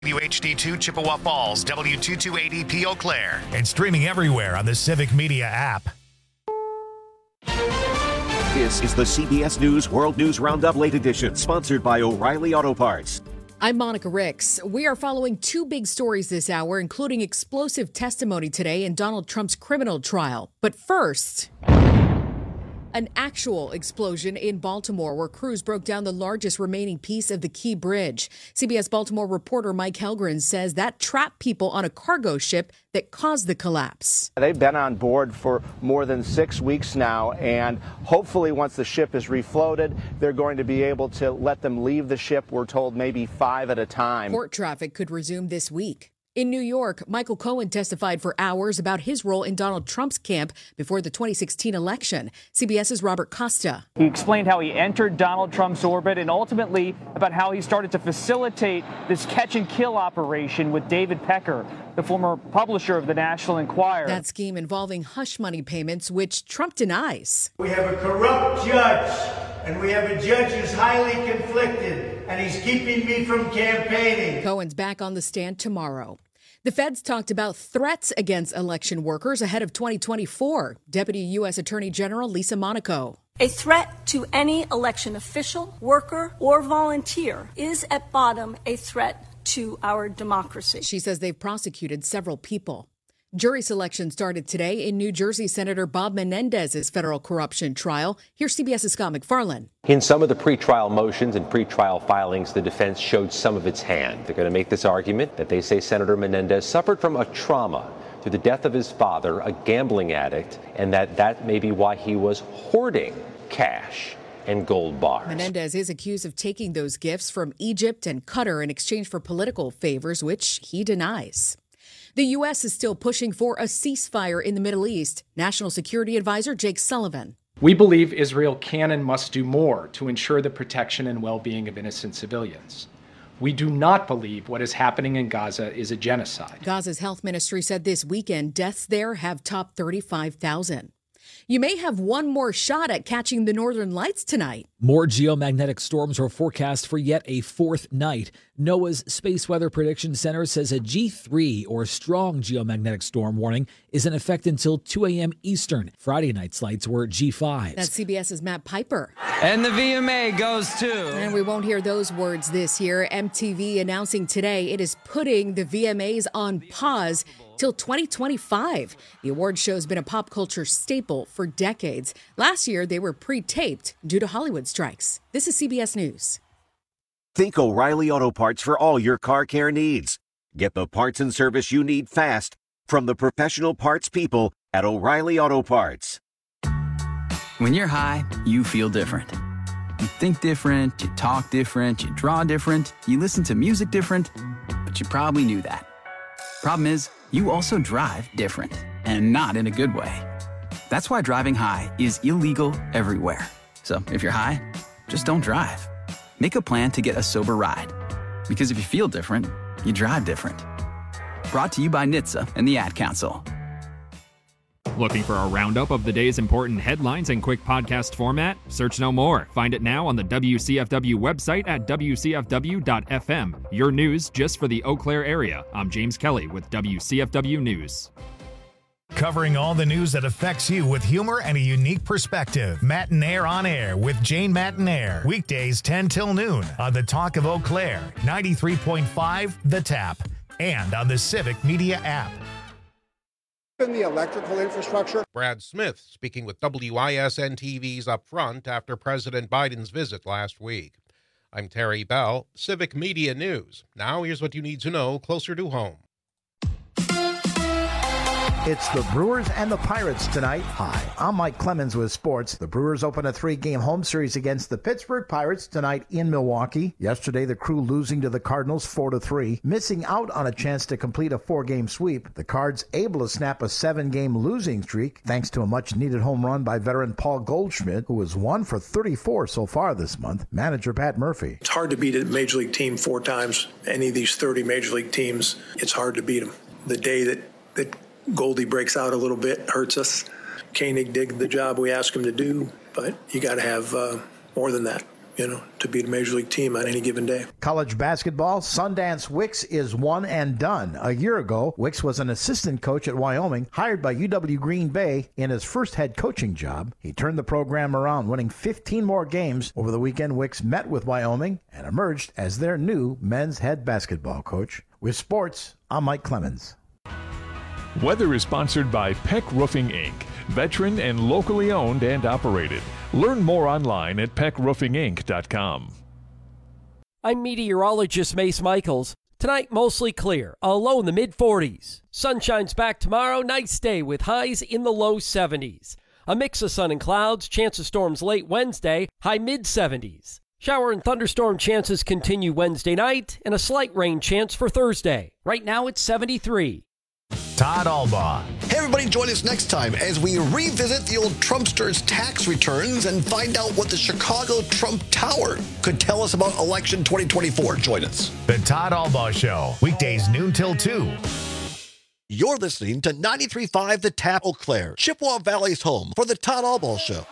WHD2 Chippewa Falls, W228EP Eau Claire, and streaming everywhere on the Civic Media app. This is the CBS News World News Roundup Late Edition, sponsored by O'Reilly Auto Parts. I'm Monica Ricks. We are following two big stories this hour, including explosive testimony today in Donald Trump's criminal trial. But first, an actual explosion in Baltimore where crews broke down the largest remaining piece of the Key Bridge. CBS Baltimore reporter Mike Helgren says that trapped people on a cargo ship that caused the collapse. They've been on board for more than 6 weeks now, and hopefully once the ship is refloated, they're going to be able to let them leave the ship. We're told maybe 5 at a time. Port traffic could resume this week. In New York, Michael Cohen testified for hours about his role in Donald Trump's camp before the 2016 election. CBS's Robert Costa. He explained how he entered Donald Trump's orbit and ultimately about how he started to facilitate this catch-and-kill operation with David Pecker, the former publisher of the National Enquirer. That scheme involving hush money payments, which Trump denies. We have a corrupt judge, and we have a judge who's highly conflicted, and he's keeping me from campaigning. Cohen's back on the stand tomorrow. The feds talked about threats against election workers ahead of 2024. Deputy U.S. Attorney General Lisa Monaco. A threat to any election official, worker, or volunteer is at bottom a threat to our democracy. She says they've prosecuted several people. Jury selection started today in New Jersey Senator Bob Menendez's federal corruption trial. Here's CBS's Scott McFarland. In some of the pretrial motions and pretrial filings, the defense showed some of its hand. They're going to make this argument that they say Senator Menendez suffered from a trauma through the death of his father, a gambling addict, and that may be why he was hoarding cash and gold bars. Menendez is accused of taking those gifts from Egypt and Qatar in exchange for political favors, which he denies. The U.S. is still pushing for a ceasefire in the Middle East. National Security Advisor Jake Sullivan. We believe Israel can and must do more to ensure the protection and well-being of innocent civilians. We do not believe what is happening in Gaza is a genocide. Gaza's health ministry said this weekend deaths there have topped 35,000. You may have one more shot at catching the northern lights tonight. More geomagnetic storms are forecast for yet a fourth night. NOAA's Space Weather Prediction Center says a G3 or strong geomagnetic storm warning is in effect until 2 a.m. Eastern. Friday night's lights were G5s. That's CBS's Matt Piper. And the VMA goes too. And we won't hear those words this year. MTV announcing today it is putting the VMAs on pause till 2025. The award show's been a pop culture staple for decades. Last year, they were pre-taped due to Hollywood strikes. This is CBS News. Think O'Reilly Auto Parts for all your car care needs. Get the parts and service you need fast from the professional parts people at O'Reilly Auto Parts. When you're high, you feel different. You think different, you talk different, you draw different, you listen to music different, but you probably knew that. Problem is, you also drive different, and not in a good way. That's why driving high is illegal everywhere. So if you're high, just don't drive. Make a plan to get a sober ride. Because if you feel different, you drive different. Brought to you by NHTSA and the Ad Council. Looking for a roundup of the day's important headlines in quick podcast format? Search no more. Find it now on the WCFW website at WCFW.FM. Your news just for the Eau Claire area. I'm James Kelly with WCFW News. Covering all the news that affects you with humor and a unique perspective. Matinaire on Air with Jane Matinaire. Weekdays 10 till noon on the Talk of Eau Claire, 93.5 The Tap, and on the Civic Media app. In the electrical infrastructure. Brad Smith speaking with WISN TV's Up Front after President Biden's visit last week. I'm Terry Bell, Civic Media News. Now here's what you need to know closer to home. It's the Brewers and the Pirates tonight. Hi, I'm Mike Clemens with sports. The Brewers open a 3-game home series against the Pittsburgh Pirates tonight in Milwaukee. Yesterday, the Crew losing to the Cardinals 4-3, missing out on a chance to complete a 4-game sweep. The Cards able to snap a 7-game losing streak thanks to a much-needed home run by veteran Paul Goldschmidt, who has 1 for 34 so far this month. Manager Pat Murphy. It's hard to beat a Major League team 4 times. Any of these 30 Major League teams, it's hard to beat them. The day that Goldie breaks out a little bit hurts us. Koenig did the job we asked him to do, but you got to have more than that. to beat a major league team on any given day. College basketball, Sundance Wicks is one and done. A year ago, Wicks was an assistant coach at Wyoming, hired by UW Green Bay in his first head coaching job. He turned the program around, winning 15 more games. Over the weekend, Wicks met with Wyoming and emerged as their new men's head basketball coach. With sports, I'm Mike Clemens. Weather is sponsored by Peck Roofing, Inc., veteran and locally owned and operated. Learn more online at peckroofinginc.com. I'm meteorologist Mace Michaels. Tonight, mostly clear, a low in the mid-40s. Sunshine's back tomorrow, nice day with highs in the low 70s. A mix of sun and clouds, chance of storms late Wednesday, high mid-70s. Shower and thunderstorm chances continue Wednesday night, and a slight rain chance for Thursday. Right now, it's 73. Todd Albaugh. Hey, everybody, join us next time as we revisit the old Trumpsters' tax returns and find out what the Chicago Trump Tower could tell us about election 2024. Join us. The Todd Albaugh Show, weekdays noon till 2. You're listening to 93.5 The Tap, Eau Claire, Chippewa Valley's home for the Todd Albaugh Show.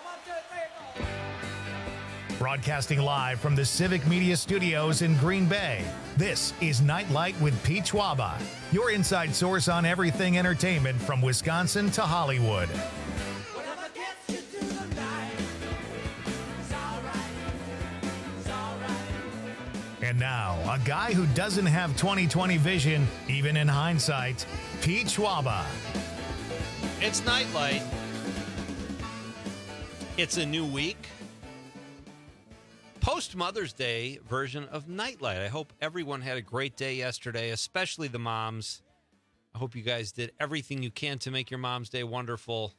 Broadcasting live from the Civic Media Studios in Green Bay, this is Nightlight with Pete Schwaba, your inside source on everything entertainment from Wisconsin to Hollywood. And now, a guy who doesn't have 20/20 vision, even in hindsight, Pete Schwaba. It's Nightlight. It's a new week. Post-Mother's Day version of Nightlight. I hope everyone had a great day yesterday, especially the moms. I hope you guys did everything you can to make your mom's day wonderful.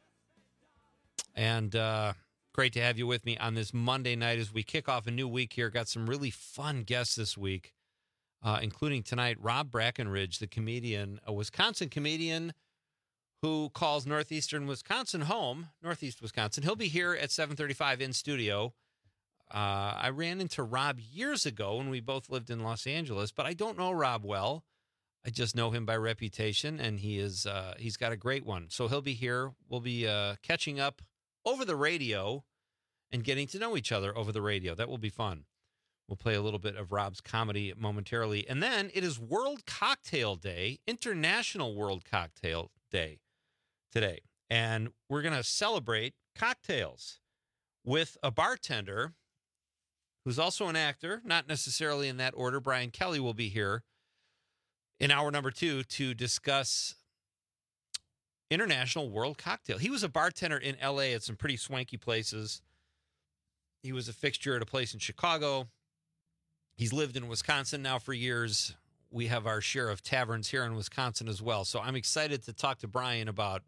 And great to have you with me on this Monday night as we kick off a new week here. Got some really fun guests this week, including tonight Rob Brackenridge, the comedian, a Wisconsin comedian who calls Northeastern Wisconsin home, Northeast Wisconsin. He'll be here at 7:35 in studio. I ran into Rob years ago when we both lived in Los Angeles, but I don't know Rob well. I just know him by reputation, and he's got a great one. So he'll be here. We'll be catching up over the radio and getting to know each other over the radio. That will be fun. We'll play a little bit of Rob's comedy momentarily. And then it is World Cocktail Day, International World Cocktail Day today. And we're going to celebrate cocktails with a bartender who's also an actor, not necessarily in that order. Brian Kelly will be here in hour number 2 to discuss International World Cocktail. He was a bartender in L.A. at some pretty swanky places. He was a fixture at a place in Chicago. He's lived in Wisconsin now for years. We have our share of taverns here in Wisconsin as well. So I'm excited to talk to Brian about,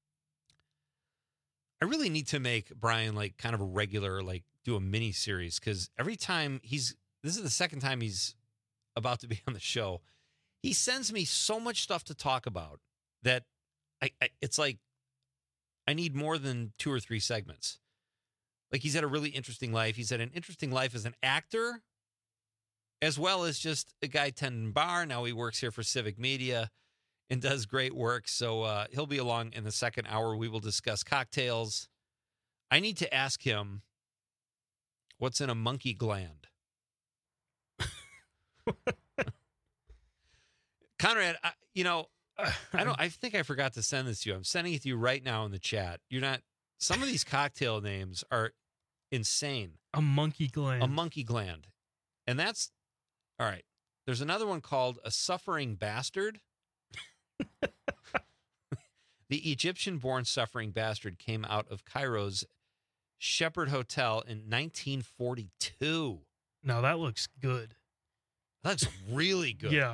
I really need to make Brian like kind of a regular, like do a mini series, because every time this is the second time he's about to be on the show. He sends me so much stuff to talk about that it's like I need more than 2 or 3 segments. Like, he's had a really interesting life. He's had an interesting life as an actor, as well as just a guy tending bar. Now he works here for Civic Media and does great work. So he'll be along in the second hour. We will discuss cocktails. I need to ask him what's in a monkey gland. Conrad, I think I forgot to send this to you. I'm sending it to you right now in the chat. Some of these cocktail names are insane. A monkey gland. A monkey gland. And that's, all right. There's another one called a suffering bastard. The Egyptian-born suffering bastard came out of Cairo's Shepherd Hotel in 1942. Now that looks good. That looks really good. Yeah.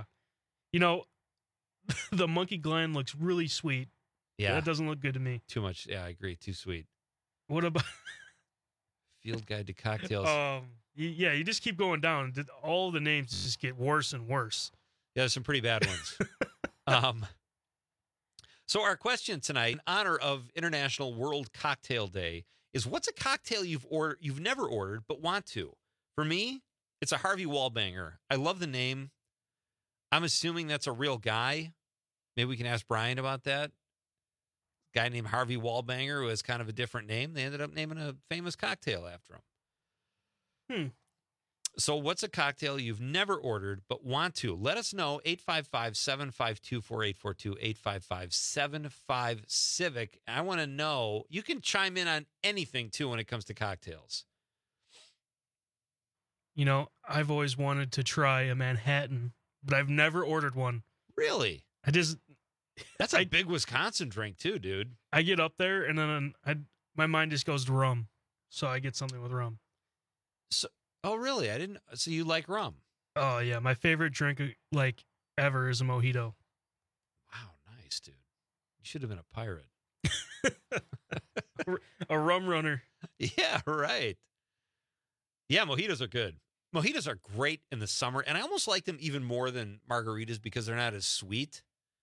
The monkey gland looks really sweet. Yeah. That doesn't look good to me. Too much. Yeah, I agree. Too sweet. What about Field Guide to Cocktails? Yeah, you just keep going down. All the names just get worse and worse. Yeah, there's some pretty bad ones. So our question tonight, in honor of International World Cocktail Day, is what's a cocktail you've never ordered but want to? For me, it's a Harvey Wallbanger. I love the name. I'm assuming that's a real guy. Maybe we can ask Brian about that. Guy named Harvey Wallbanger who has kind of a different name. They ended up naming a famous cocktail after him. So what's a cocktail you've never ordered but want to? Let us know. 855-752-4842, 855-75-CIVIC. I want to know. You can chime in on anything, too, when it comes to cocktails. You know, I've always wanted to try a Manhattan, but I've never ordered one. Really? That's a big Wisconsin drink, too, dude. I get up there, and then my mind just goes to rum. So I get something with rum. Oh, really? So you like rum? Oh, yeah. My favorite drink, like, ever is a mojito. Wow, nice, dude. You should have been a pirate. A rum runner. Yeah, right. Yeah, mojitos are good. Mojitos are great in the summer, and I almost like them even more than margaritas because they're not as sweet.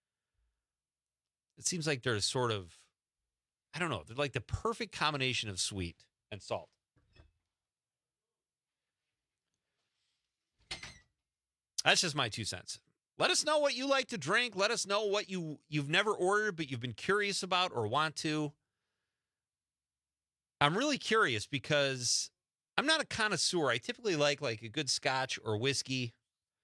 It seems like they're sort of, I don't know, they're like the perfect combination of sweet and salt. That's just my 2 cents. Let us know what you like to drink. Let us know what you've never ordered, but you've been curious about or want to. I'm really curious because I'm not a connoisseur. I typically like a good scotch or whiskey.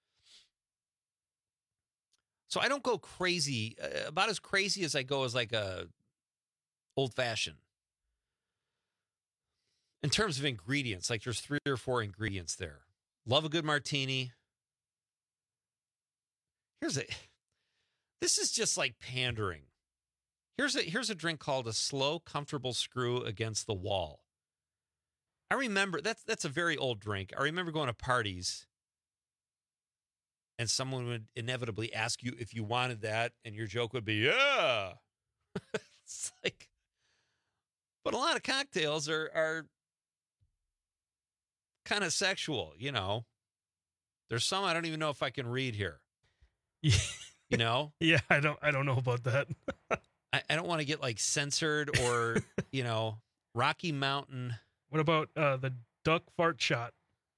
So I don't go crazy, about as crazy as I go as like a old fashioned. In terms of ingredients, like there's 3 or 4 ingredients there. Love a good martini. This is just like pandering. Here's a drink called a slow, comfortable screw against the wall. I remember that's a very old drink. I remember going to parties and someone would inevitably ask you if you wanted that, and your joke would be, yeah. It's like, but a lot of cocktails are kind of sexual, you know. There's some I don't even know if I can read here. You know? Yeah, I don't know about that. I don't want to get like censored or, you know, Rocky Mountain. What about the duck fart shot?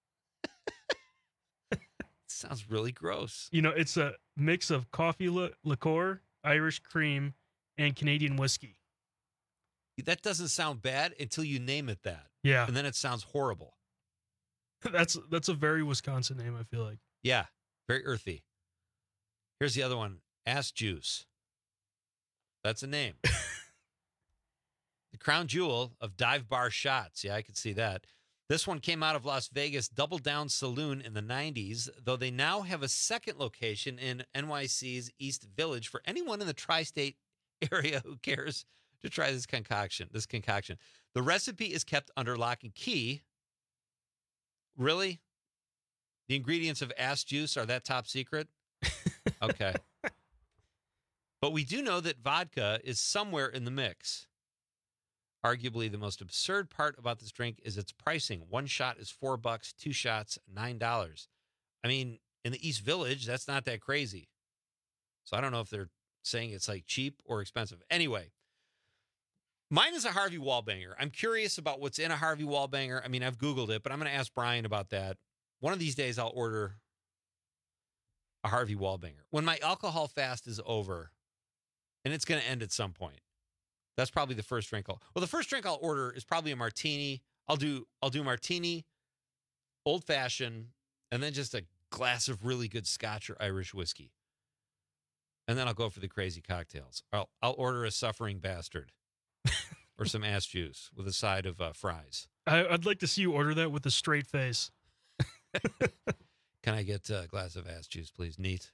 Sounds really gross. You know, it's a mix of coffee liqueur, Irish cream, and Canadian whiskey. That doesn't sound bad until you name it that. Yeah. And then it sounds horrible. That's a very Wisconsin name, I feel like. Yeah, very earthy. Here's the other one, Ass Juice. That's a name. The crown jewel of dive bar shots. Yeah, I could see that. This one came out of Las Vegas Double Down Saloon in the 90s, though they now have a second location in NYC's East Village for anyone in the tri-state area who cares to try this concoction. The recipe is kept under lock and key. Really? The ingredients of ass juice are that top secret? Okay. But we do know that vodka is somewhere in the mix. Arguably, the most absurd part about this drink is its pricing. 1 shot is $4, 2 shots, $9. I mean, in the East Village, that's not that crazy. So I don't know if they're saying it's like cheap or expensive. Anyway, mine is a Harvey Wallbanger. I'm curious about what's in a Harvey Wallbanger. I mean, I've Googled it, but I'm going to ask Brian about that. One of these days, I'll order a Harvey Wallbanger. When my alcohol fast is over, and it's going to end at some point, that's probably the first drink the first drink I'll order is probably a martini. I'll do martini, old fashioned, and then just a glass of really good Scotch or Irish whiskey. And then I'll go for the crazy cocktails. I'll order a Suffering Bastard or some ass juice with a side of fries. I'd like to see you order that with a straight face. Can I get a glass of ass juice, please? Neat.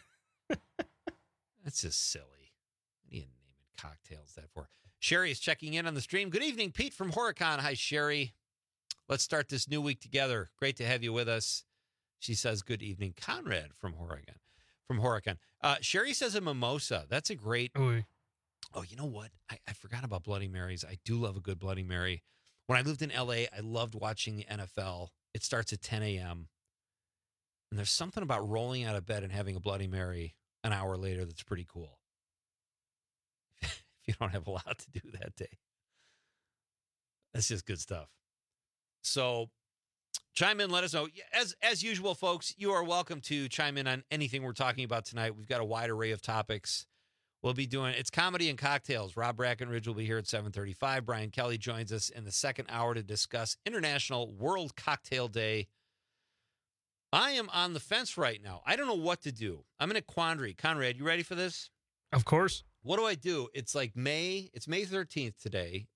That's just silly. What are you naming cocktails that for? Sherry is checking in on the stream. Good evening, Pete from Horicon. Hi, Sherry. Let's start this new week together. Great to have you with us. She says, good evening, Conrad from Horicon. Sherry says a mimosa. That's a great. Oh, you know what? I forgot about Bloody Marys. I do love a good Bloody Mary. When I lived in L.A., I loved watching the NFL. It starts at 10 a.m. And there's something about rolling out of bed and having a Bloody Mary an hour later that's pretty cool. If you don't have a lot to do that day. That's just good stuff. So chime in, let us know. As usual, folks, you are welcome to chime in on anything we're talking about tonight. We've got a wide array of topics. We'll be doing, it's Comedy and Cocktails. Rob Brackenridge will be here at 7:35. Brian Kelly joins us in the second hour to discuss International World Cocktail Day. I am on the fence right now. I don't know what to do. I'm in a quandary. Conrad, you ready for this? Of course. What do I do? It's like May 13th today.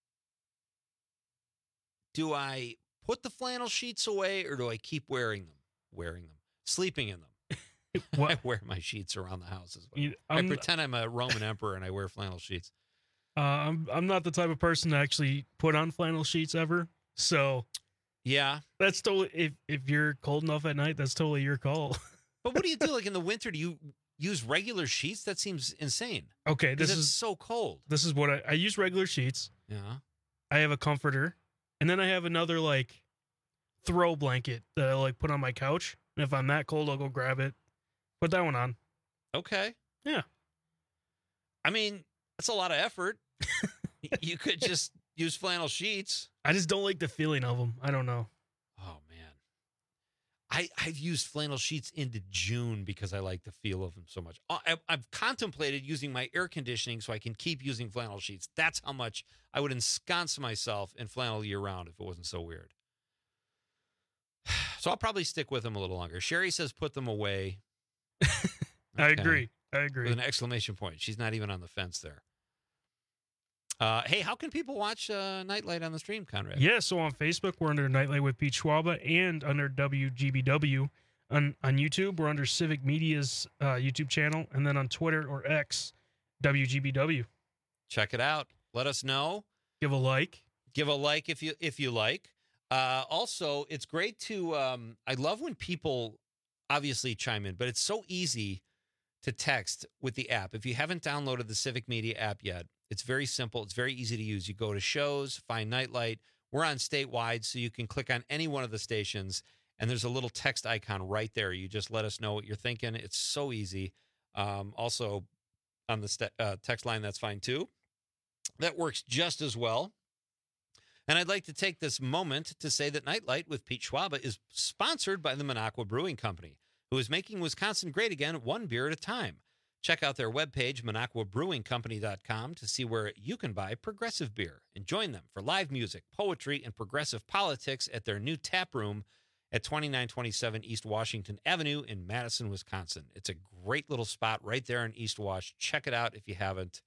Do I put the flannel sheets away or do I keep wearing them, sleeping in them? I wear my sheets around the house as well. I pretend I'm a Roman emperor and I wear flannel sheets. I'm not the type of person to actually put on flannel sheets ever. So yeah, that's totally, if you're cold enough at night, that's totally your call. But what do you do? Like in the winter, do you use regular sheets? That seems insane. Okay. This is so cold. This is what I use regular sheets. Yeah. I have a comforter and then I have another like throw blanket that I like put on my couch. And if I'm that cold, I'll go grab it. Put that one on. Okay. Yeah. I mean, that's a lot of effort. You could just use flannel sheets. I just don't like the feeling of them. I don't know. Oh, man. I've used flannel sheets into June because I like the feel of them so much. I've contemplated using my air conditioning so I can keep using flannel sheets. That's how much I would ensconce myself in flannel year-round if it wasn't so weird. So I'll probably stick with them a little longer. Sherry says put them away. Okay. I agree. With an exclamation point. She's not even on the fence there. Hey, how can people watch Nightlight on the stream, Conrad? Yeah, so on Facebook, we're under Nightlight with Pete Schwaba and under WGBW. On YouTube, we're under Civic Media's YouTube channel. And then on Twitter or X, WGBW. Check it out. Let us know. Give a like. Give a like if you like. Also, it's great to, I love when people obviously chime in, but it's so easy to text with the app. If you haven't downloaded the Civic Media app yet, it's very simple. It's very easy to use. You go to shows, find Nightlight. We're on statewide, so you can click on any one of the stations, and there's a little text icon right there. You just let us know what you're thinking. It's so easy. Also, on the text line, that's fine too. That works just as well. And I'd like to take this moment to say that Nightlight with Pete Schwaba is sponsored by the Minocqua Brewing Company, who is making Wisconsin great again, one beer at a time. Check out their webpage, MinocquaBrewingCompany.com, to see where you can buy progressive beer. And join them for live music, poetry, and progressive politics at their new tap room at 2927 East Washington Avenue in Madison, Wisconsin. It's a great little spot right there in East Wash. Check it out if you haven't.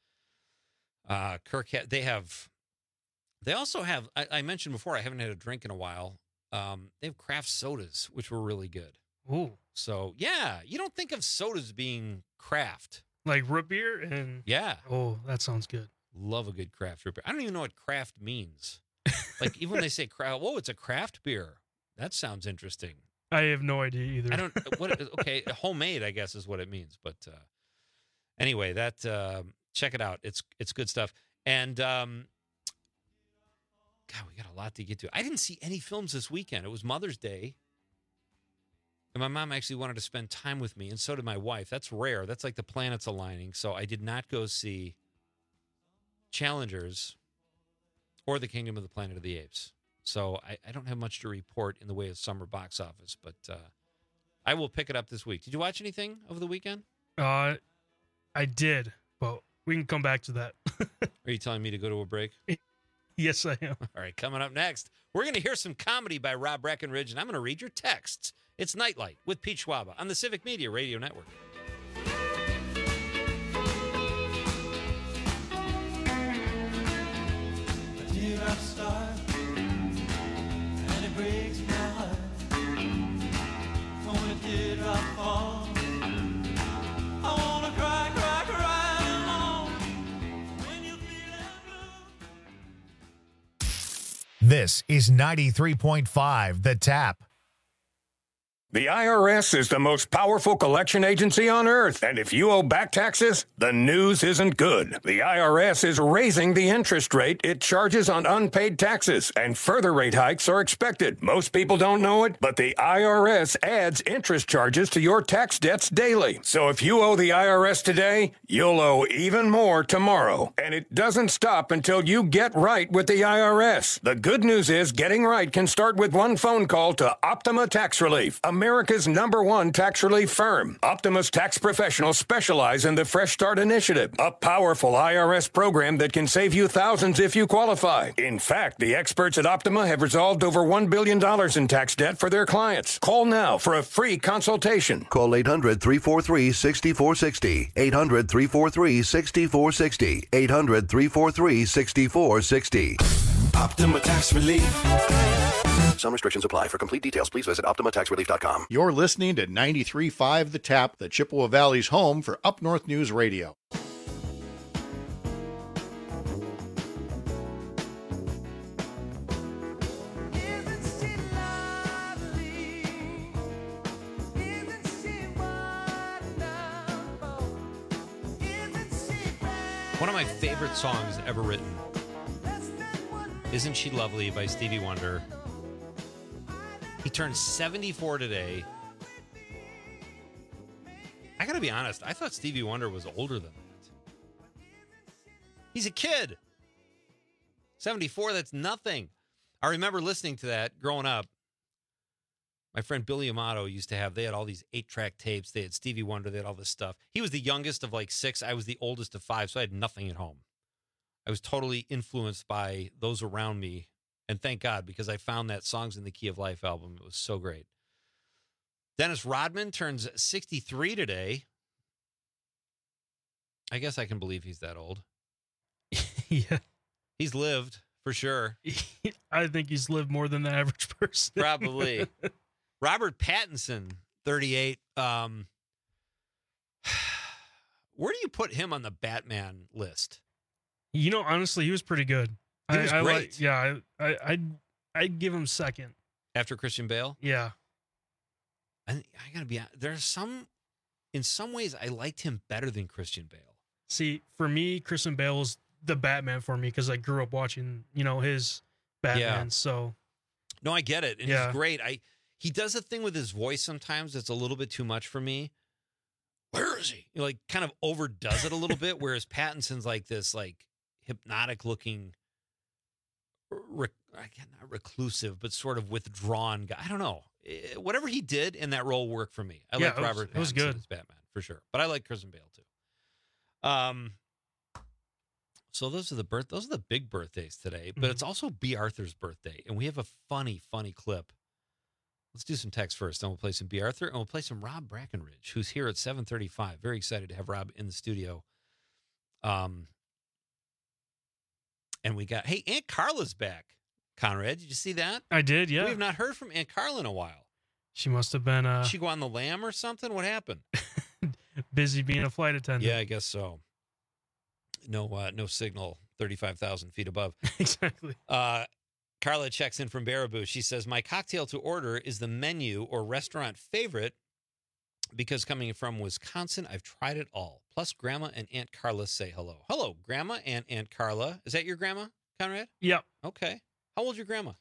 They also have, I mentioned before, I haven't had a drink in a while. They have craft sodas, which were really good. Ooh. So, yeah, you don't think of sodas being craft. Like root beer and... Yeah. Oh, that sounds good. Love a good craft root beer. I don't even know what craft means. Like, even when they say craft, oh, it's a craft beer. That sounds interesting. I have no idea either. I don't, okay, homemade, I guess, is what it means. But anyway, check it out. It's good stuff. And, God, we got a lot to get to. I didn't see any films this weekend. It was Mother's Day. And my mom actually wanted to spend time with me, and so did my wife. That's rare. That's like the planets aligning. So I did not go see Challengers or The Kingdom of the Planet of the Apes. So I don't have much to report in the way of summer box office, but I will pick it up this week. Did you watch anything over the weekend? I did, but we can come back to that. Are you telling me to go to a break? Yes, I am. All right, coming up next, we're going to hear some comedy by Rob Brackenridge, and I'm going to read your texts. It's Nightlight with Pete Schwaba on the Civic Media Radio Network. This is 93.5 The Tap. The IRS is the most powerful collection agency on earth, and if you owe back taxes, the news isn't good. The IRS is raising the interest rate it charges on unpaid taxes, and further rate hikes are expected. Most people don't know it, but the IRS adds interest charges to your tax debts daily. So if you owe the IRS today, you'll owe even more tomorrow. And it doesn't stop until you get right with the IRS. The good news is getting right can start with one phone call to Optima Tax Relief, America's #1 tax relief firm. Optima's tax professionals specialize in the Fresh Start Initiative, a powerful IRS program that can save you thousands if you qualify. In fact, the experts at Optima have resolved over $1 billion in tax debt for their clients. Call now for a free consultation. Call 800-343-6460. 800-343-6460. 800-343-6460. Optima Tax Relief. Some restrictions apply. For complete details, please visit OptimaTaxRelief.com. You're listening to 93.5 The Tap, the Chippewa Valley's home for Up North News Radio. One of my favorite songs ever written, Isn't She Lovely by Stevie Wonder. He turned 74 today. I gotta be honest, I thought Stevie Wonder was older than that. He's a kid. 74, that's nothing. I remember listening to that growing up. My friend Billy Amato used to have, they had all these 8-track tapes. They had Stevie Wonder, they had all this stuff. He was the youngest of like 6. I was the oldest of 5, so I had nothing at home. I was totally influenced by those around me. And thank God, because I found that Songs in the Key of Life album. It was so great. Dennis Rodman turns 63 today. I guess I can believe he's that old. Yeah. He's lived, for sure. I think he's lived more than the average person. Probably. Robert Pattinson, 38. Where do you put him on the Batman list? You know, honestly, he was pretty good. He was great. I'd give him second. After Christian Bale? Yeah. I gotta be honest, there's some, in some ways, I liked him better than Christian Bale. See, for me, Christian Bale was the Batman for me because I grew up watching, his Batman. Yeah. So, no, I get it, and he's great. He does a thing with his voice sometimes that's a little bit too much for me. Where is he? Like, kind of overdoes it a little bit, whereas Pattinson's like this, like, hypnotic looking, not reclusive, but sort of withdrawn guy. I don't know. Whatever he did in that role worked for me. I like Robert Pattinson. It was good as Batman for sure, but I like Christian Bale too. So those are the big birthdays today, but it's also B. Arthur's birthday, and we have a funny clip. Let's do some text first, then we'll play some B. Arthur, and we'll play some Rob Brackenridge, who's here at 7:35. Very excited to have Rob in the studio. And we got, hey, Aunt Carla's back. Conrad, did you see that? I did, yeah. We have not heard from Aunt Carla in a while. She must have been... Did she go on the lam or something? What happened? Busy being a flight attendant. Yeah, I guess so. No signal 35,000 feet above. Exactly. Carla checks in from Baraboo. She says, my cocktail to order is the menu or restaurant favorite because coming from Wisconsin, I've tried it all. Plus, Grandma and Aunt Carla say hello. Hello, Grandma and Aunt Carla. Is that your grandma, Conrad? Yep. Okay. How old's your grandma?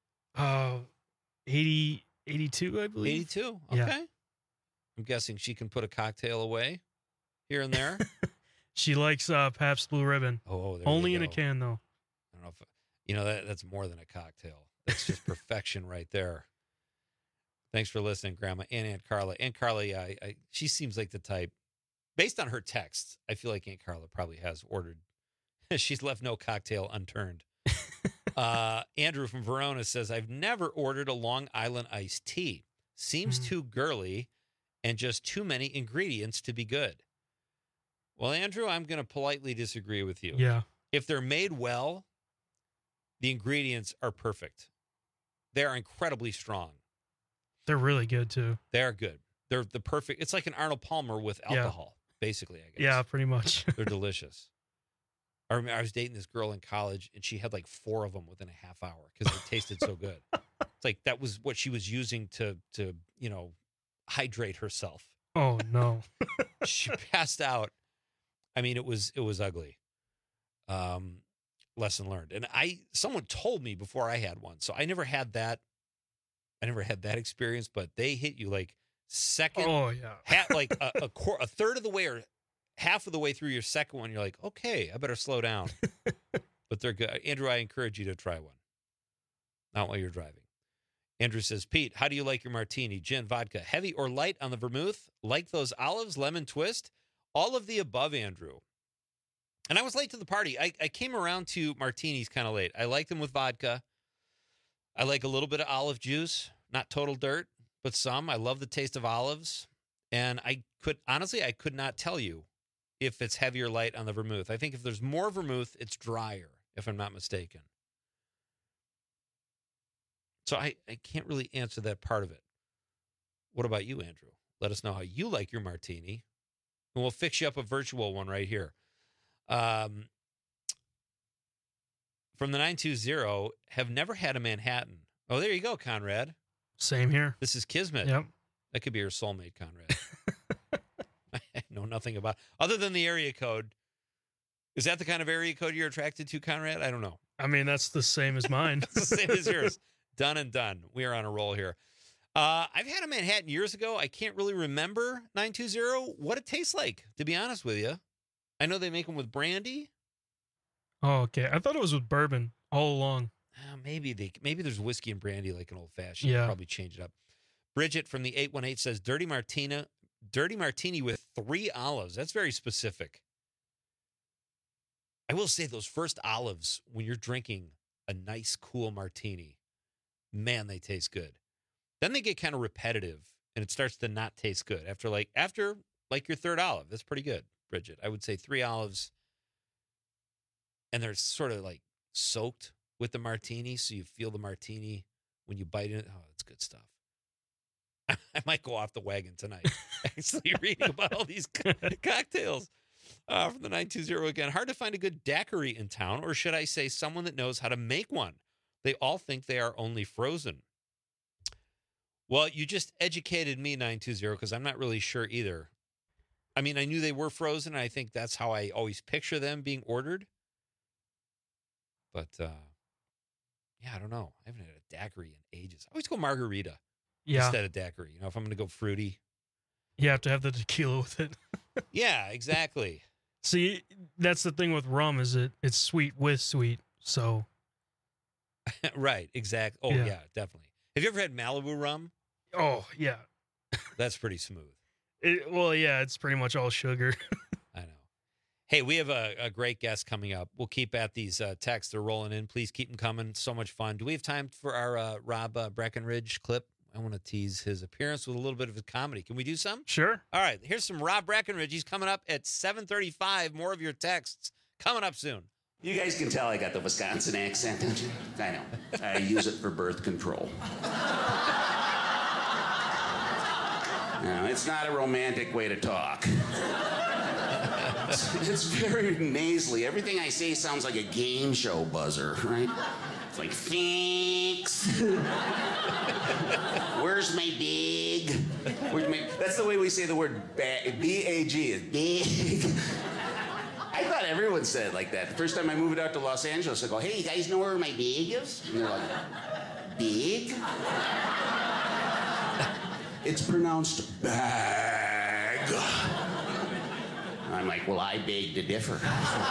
82, I believe. 82. Okay. Yeah. I'm guessing she can put a cocktail away here and there. She likes Pabst Blue Ribbon. Oh, there only you in a go. can, though. I don't know if that's more than a cocktail. That's just perfection right there. Thanks for listening, Grandma and Aunt Carla. Aunt Carla, yeah, she seems like the type. Based on her texts, I feel like Aunt Carla probably has ordered. She's left no cocktail unturned. Andrew from Verona says, I've never ordered a Long Island iced tea. Seems too girly and just too many ingredients to be good. Well, Andrew, I'm going to politely disagree with you. Yeah. If they're made well, the ingredients are perfect. They're incredibly strong. They're really good, too. They're good. They're the perfect. It's like an Arnold Palmer with alcohol, basically, I guess. Yeah, pretty much. They're delicious. I remember I was dating this girl in college, and she had like 4 of them within a half hour because they tasted so good. It's like that was what she was using to hydrate herself. Oh, no. She passed out. I mean, it was ugly. Lesson learned. And someone told me before I had one, so I never had that. I never had that experience, but they hit you like second. Oh yeah, like a third of the way or half of the way through your second one. You're like, okay, I better slow down. But they're good. Andrew, I encourage you to try one. Not while you're driving. Andrew says, Pete, how do you like your martini? Gin, vodka, heavy or light on the vermouth? Like those olives, lemon twist? All of the above, Andrew. And I was late to the party. I came around to martinis kind of late. I like them with vodka. I like a little bit of olive juice, not total dirt, but some. I love the taste of olives. And I could not tell you if it's heavy or light on the vermouth. I think if there's more vermouth, it's drier, if I'm not mistaken. So I can't really answer that part of it. What about you, Andrew? Let us know how you like your martini, and we'll fix you up a virtual one right here. From the 920, have never had a Manhattan. Oh, there you go, Conrad. Same here. This is Kismet. Yep. That could be your soulmate, Conrad. I know nothing about, other than the area code. Is that the kind of area code you're attracted to, Conrad? I don't know. I mean, that's the same as mine. It's the same as yours. Done and done. We are on a roll here. I've had a Manhattan years ago. I can't really remember, 920, what it tastes like, to be honest with you. I know they make them with brandy. Oh, okay. I thought it was with bourbon all along. Maybe there's whiskey and brandy like an old fashioned. Yeah. Probably change it up. Bridget from the 818 says dirty martini with 3 olives. That's very specific. I will say those first olives when you're drinking a nice cool martini, man, they taste good. Then they get kind of repetitive and it starts to not taste good after your third olive. That's pretty good, Bridget. I would say 3 olives. And they're sort of like soaked with the martini, so you feel the martini when you bite in it. Oh, that's good stuff. I might go off the wagon tonight, actually reading about all these cocktails. From the 920 again. Hard to find a good daiquiri in town, or should I say someone that knows how to make one. They all think they are only frozen. Well, you just educated me, 920, because I'm not really sure either. I mean, I knew they were frozen, and I think that's how I always picture them being ordered. But, yeah, I don't know. I haven't had a daiquiri in ages. I always go margarita instead of daiquiri. You know, if I'm going to go fruity. You have to have the tequila with it. Yeah, exactly. See, that's the thing with rum is it's sweet with sweet. So. Right, exactly. Oh, yeah, definitely. Have you ever had Malibu rum? Oh, yeah. That's pretty smooth. It's pretty much all sugar. I know. Hey, we have a great guest coming up. We'll keep at these texts. They're rolling in. Please keep them coming. So much fun. Do we have time for our Rob Breckenridge clip? I want to tease his appearance with a little bit of his comedy. Can we do some? Sure. All right. Here's some Rob Breckenridge. He's coming up at 7:35. More of your texts coming up soon. You guys can tell I got the Wisconsin accent, don't you? I know. I use it for birth control. No, it's not a romantic way to talk. It's very nasally. Everything I say sounds like a game show buzzer, right? It's like, thanks. Where's my big? That's the way we say the word B-A-G is big. I thought everyone said it like that. The first time I moved out to Los Angeles, I go, hey, you guys know where my big is? And they're like, big? It's pronounced bag. I'm like, well, I beg to differ.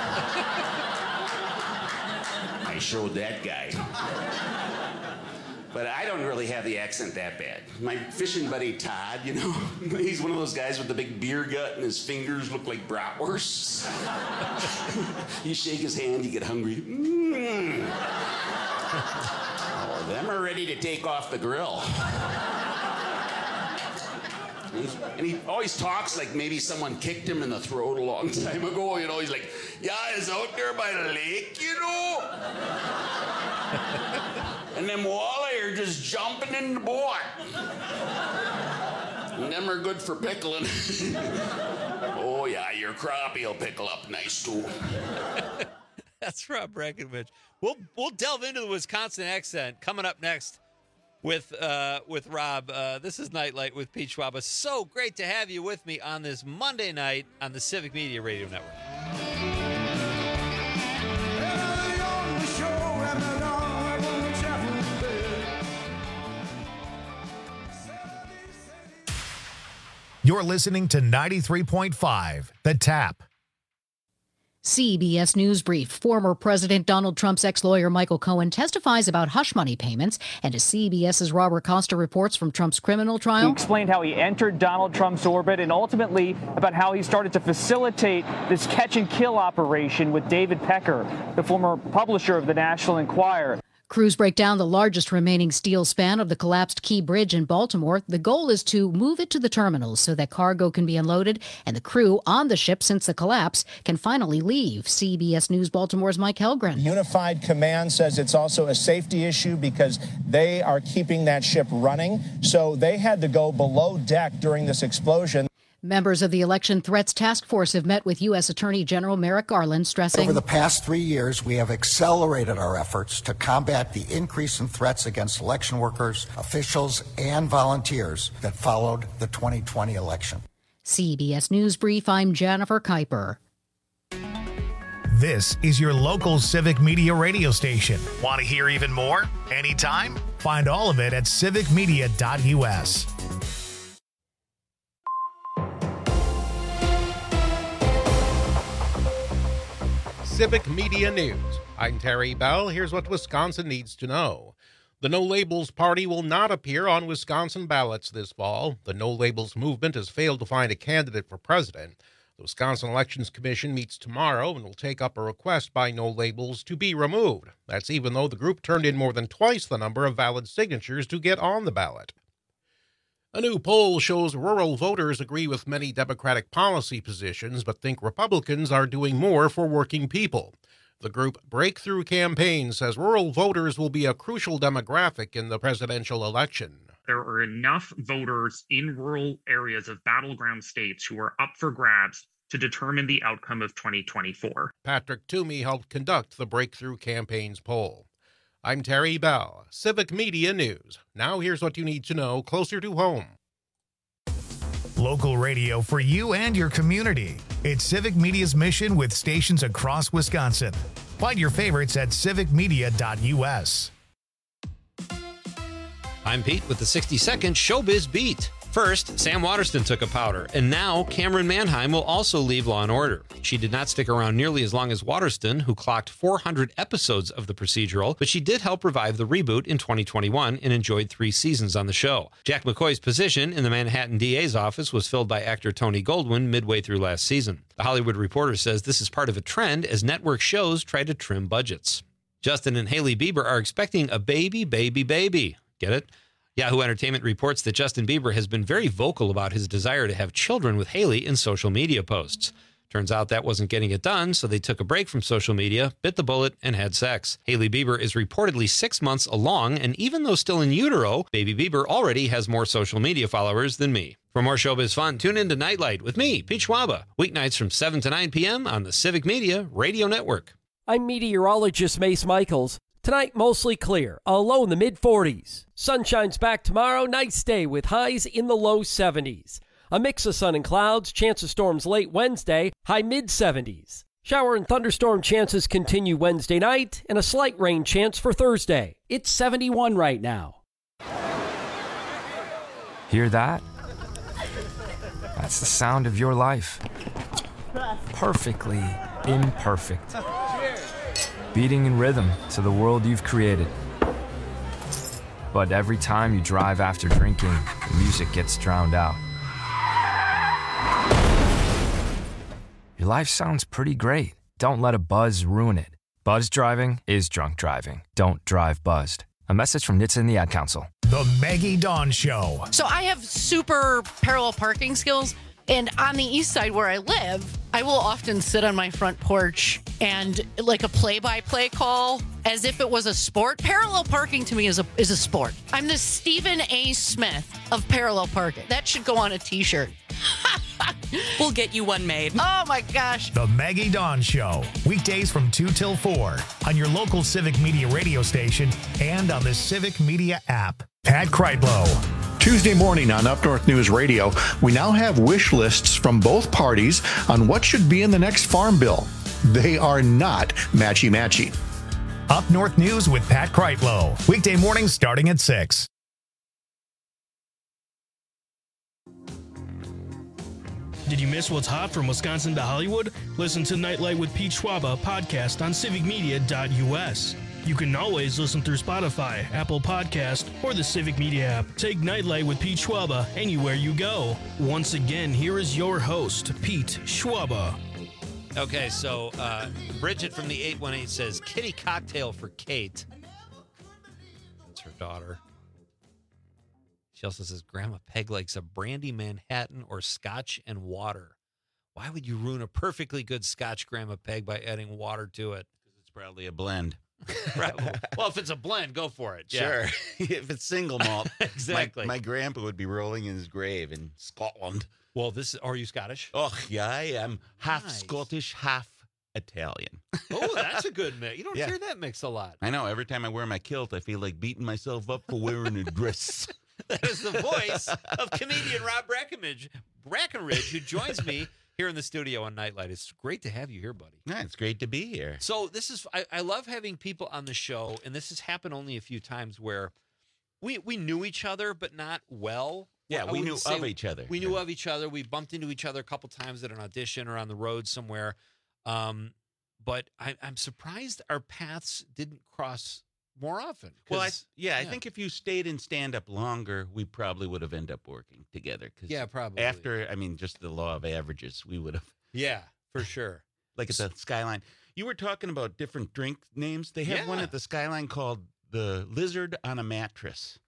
I showed that guy. But I don't really have the accent that bad. My fishing buddy Todd, you know, he's one of those guys with the big beer gut and his fingers look like bratwursts. You shake his hand, you get hungry. Oh, them are ready to take off the grill. And he always talks like maybe someone kicked him in the throat a long time ago. You know, he's like, yeah, it's out there by the lake, you know? And them walleye are just jumping in the boat. And them are good for pickling. Oh, yeah, your crappie will pickle up nice, too. That's Rob Breckenridge. We'll delve into the Wisconsin accent coming up next with Rob. This is Nightlight with Pete Schwab. So great to have you with me on this Monday night on the Civic Media Radio Network. You're listening to 93.5 The Tap. CBS News Brief. Former President Donald Trump's ex-lawyer Michael Cohen testifies about hush money payments, and as CBS's Robert Costa reports from Trump's criminal trial. He explained how he entered Donald Trump's orbit and ultimately about how he started to facilitate this catch-and-kill operation with David Pecker, the former publisher of the National Enquirer. Crews break down the largest remaining steel span of the collapsed Key Bridge in Baltimore. The goal is to move it to the terminals so that cargo can be unloaded and the crew on the ship since the collapse can finally leave. CBS News Baltimore's Mike Helgren. Unified Command says it's also a safety issue because they are keeping that ship running. So they had to go below deck during this explosion. Members of the Election Threats Task Force have met with U.S. Attorney General Merrick Garland, stressing, over the past 3 years, we have accelerated our efforts to combat the increase in threats against election workers, officials, and volunteers that followed the 2020 election. CBS News Brief, I'm Jennifer Kuiper. This is your local Civic Media radio station. Want to hear even more? Anytime? Find all of it at civicmedia.us. Civic Media News. I'm Terry Bell. Here's what Wisconsin needs to know. The No Labels Party will not appear on Wisconsin ballots this fall. The No Labels movement has failed to find a candidate for president. The Wisconsin Elections Commission meets tomorrow and will take up a request by No Labels to be removed. That's even though the group turned in more than twice the number of valid signatures to get on the ballot. A new poll shows rural voters agree with many Democratic policy positions, but think Republicans are doing more for working people. The group Breakthrough Campaign says rural voters will be a crucial demographic in the presidential election. There are enough voters in rural areas of battleground states who are up for grabs to determine the outcome of 2024. Patrick Toomey helped conduct the Breakthrough Campaign's poll. I'm Terry Bell, Civic Media News. Now here's what you need to know closer to home. Local radio for you and your community. It's Civic Media's mission with stations across Wisconsin. Find your favorites at civicmedia.us. I'm Pete with the 60-second Showbiz Beat. First, Sam Waterston took a powder, and now Cameron Manheim will also leave Law & Order. She did not stick around nearly as long as Waterston, who clocked 400 episodes of the procedural, but she did help revive the reboot in 2021 and enjoyed 3 seasons on the show. Jack McCoy's position in the Manhattan DA's office was filled by actor Tony Goldwyn midway through last season. The Hollywood Reporter says this is part of a trend as network shows try to trim budgets. Justin and Hailey Bieber are expecting a baby. Get it? Yahoo Entertainment reports that Justin Bieber has been very vocal about his desire to have children with Hailey in social media posts. Turns out that wasn't getting it done, so they took a break from social media, bit the bullet, and had sex. Hailey Bieber is reportedly 6 months along, and even though still in utero, baby Bieber already has more social media followers than me. For more showbiz fun, tune in to Nightlight with me, Pete Schwaba, weeknights from 7 to 9 p.m. on the Civic Media Radio Network. I'm meteorologist Mace Michaels. Tonight, mostly clear, a low in the mid-40s. Sunshine's back tomorrow, nice day with highs in the low 70s. A mix of sun and clouds, chance of storms late Wednesday, high mid-70s. Shower and thunderstorm chances continue Wednesday night, and a slight rain chance for Thursday. It's 71 right now. Hear that? That's the sound of your life. Perfectly imperfect. Beating in rhythm to the world you've created. But every time you drive after drinking, the music gets drowned out. Your life sounds pretty great. Don't let a buzz ruin it. Buzz driving is drunk driving. Don't drive buzzed. A message from NHTSA and the Ad Council. The Maggie Dawn Show. So I have super parallel parking skills. And on the east side where I live, I will often sit on my front porch and like a play-by-play call as if it was a sport. Parallel parking to me is a sport. I'm the Stephen A. Smith of parallel parking. That should go on a t-shirt. We'll get you one made. Oh my gosh. The Maggie Dawn Show. Weekdays from 2 till 4 on your local Civic Media radio station and on the Civic Media app. Pat Kreitlow. Tuesday morning on Up North News Radio, we now have wish lists from both parties on what should be in the next farm bill. They are not matchy-matchy. Up North News with Pat Kreitlow. Weekday mornings starting at 6. Did you miss what's hot from Wisconsin to Hollywood? Listen to Nightlight with Pete Schwaba podcast on civicmedia.us. You can always listen through Spotify, Apple Podcast, or the Civic Media app. Take Nightlight with Pete Schwaba anywhere you go. Once again, here is your host, Pete Schwaba. Okay, so Bridget from the 818 says, kitty cocktail for Kate. That's her daughter. She also says, Grandma Peg likes a brandy Manhattan or scotch and water. Why would you ruin a perfectly good scotch, Grandma Peg, by adding water to it? Because it's probably a blend. Right. Well, if it's a blend, go for it. Sure. Yeah. If it's single malt. Exactly. My grandpa would be rolling in his grave in Scotland. Well, are you Scottish? Oh, yeah, I am. Half Nice. Scottish, half Italian. Oh, that's a good mix. You don't Yeah. hear that mix a lot. I know. Every time I wear my kilt, I feel like beating myself up for wearing a dress. That is the voice of comedian Rob Brackenridge, who joins me here in the studio on Nightlight. It's great to have you here, buddy. Yeah, it's great to be here. So I love having people on the show, and this has happened only a few times where we knew each other, but not well. Yeah, I we wouldn't knew say of each other. We knew of each other. We bumped into each other a couple times at an audition or on the road somewhere. But I'm surprised our paths didn't cross more often. Well, I think if you stayed in stand-up longer, we probably would have ended up working together. 'Cause Yeah, probably. just the law of averages, we would have. Yeah, for sure. Like at the Skyline. You were talking about different drink names. They have one at the Skyline called the Lizard on a Mattress.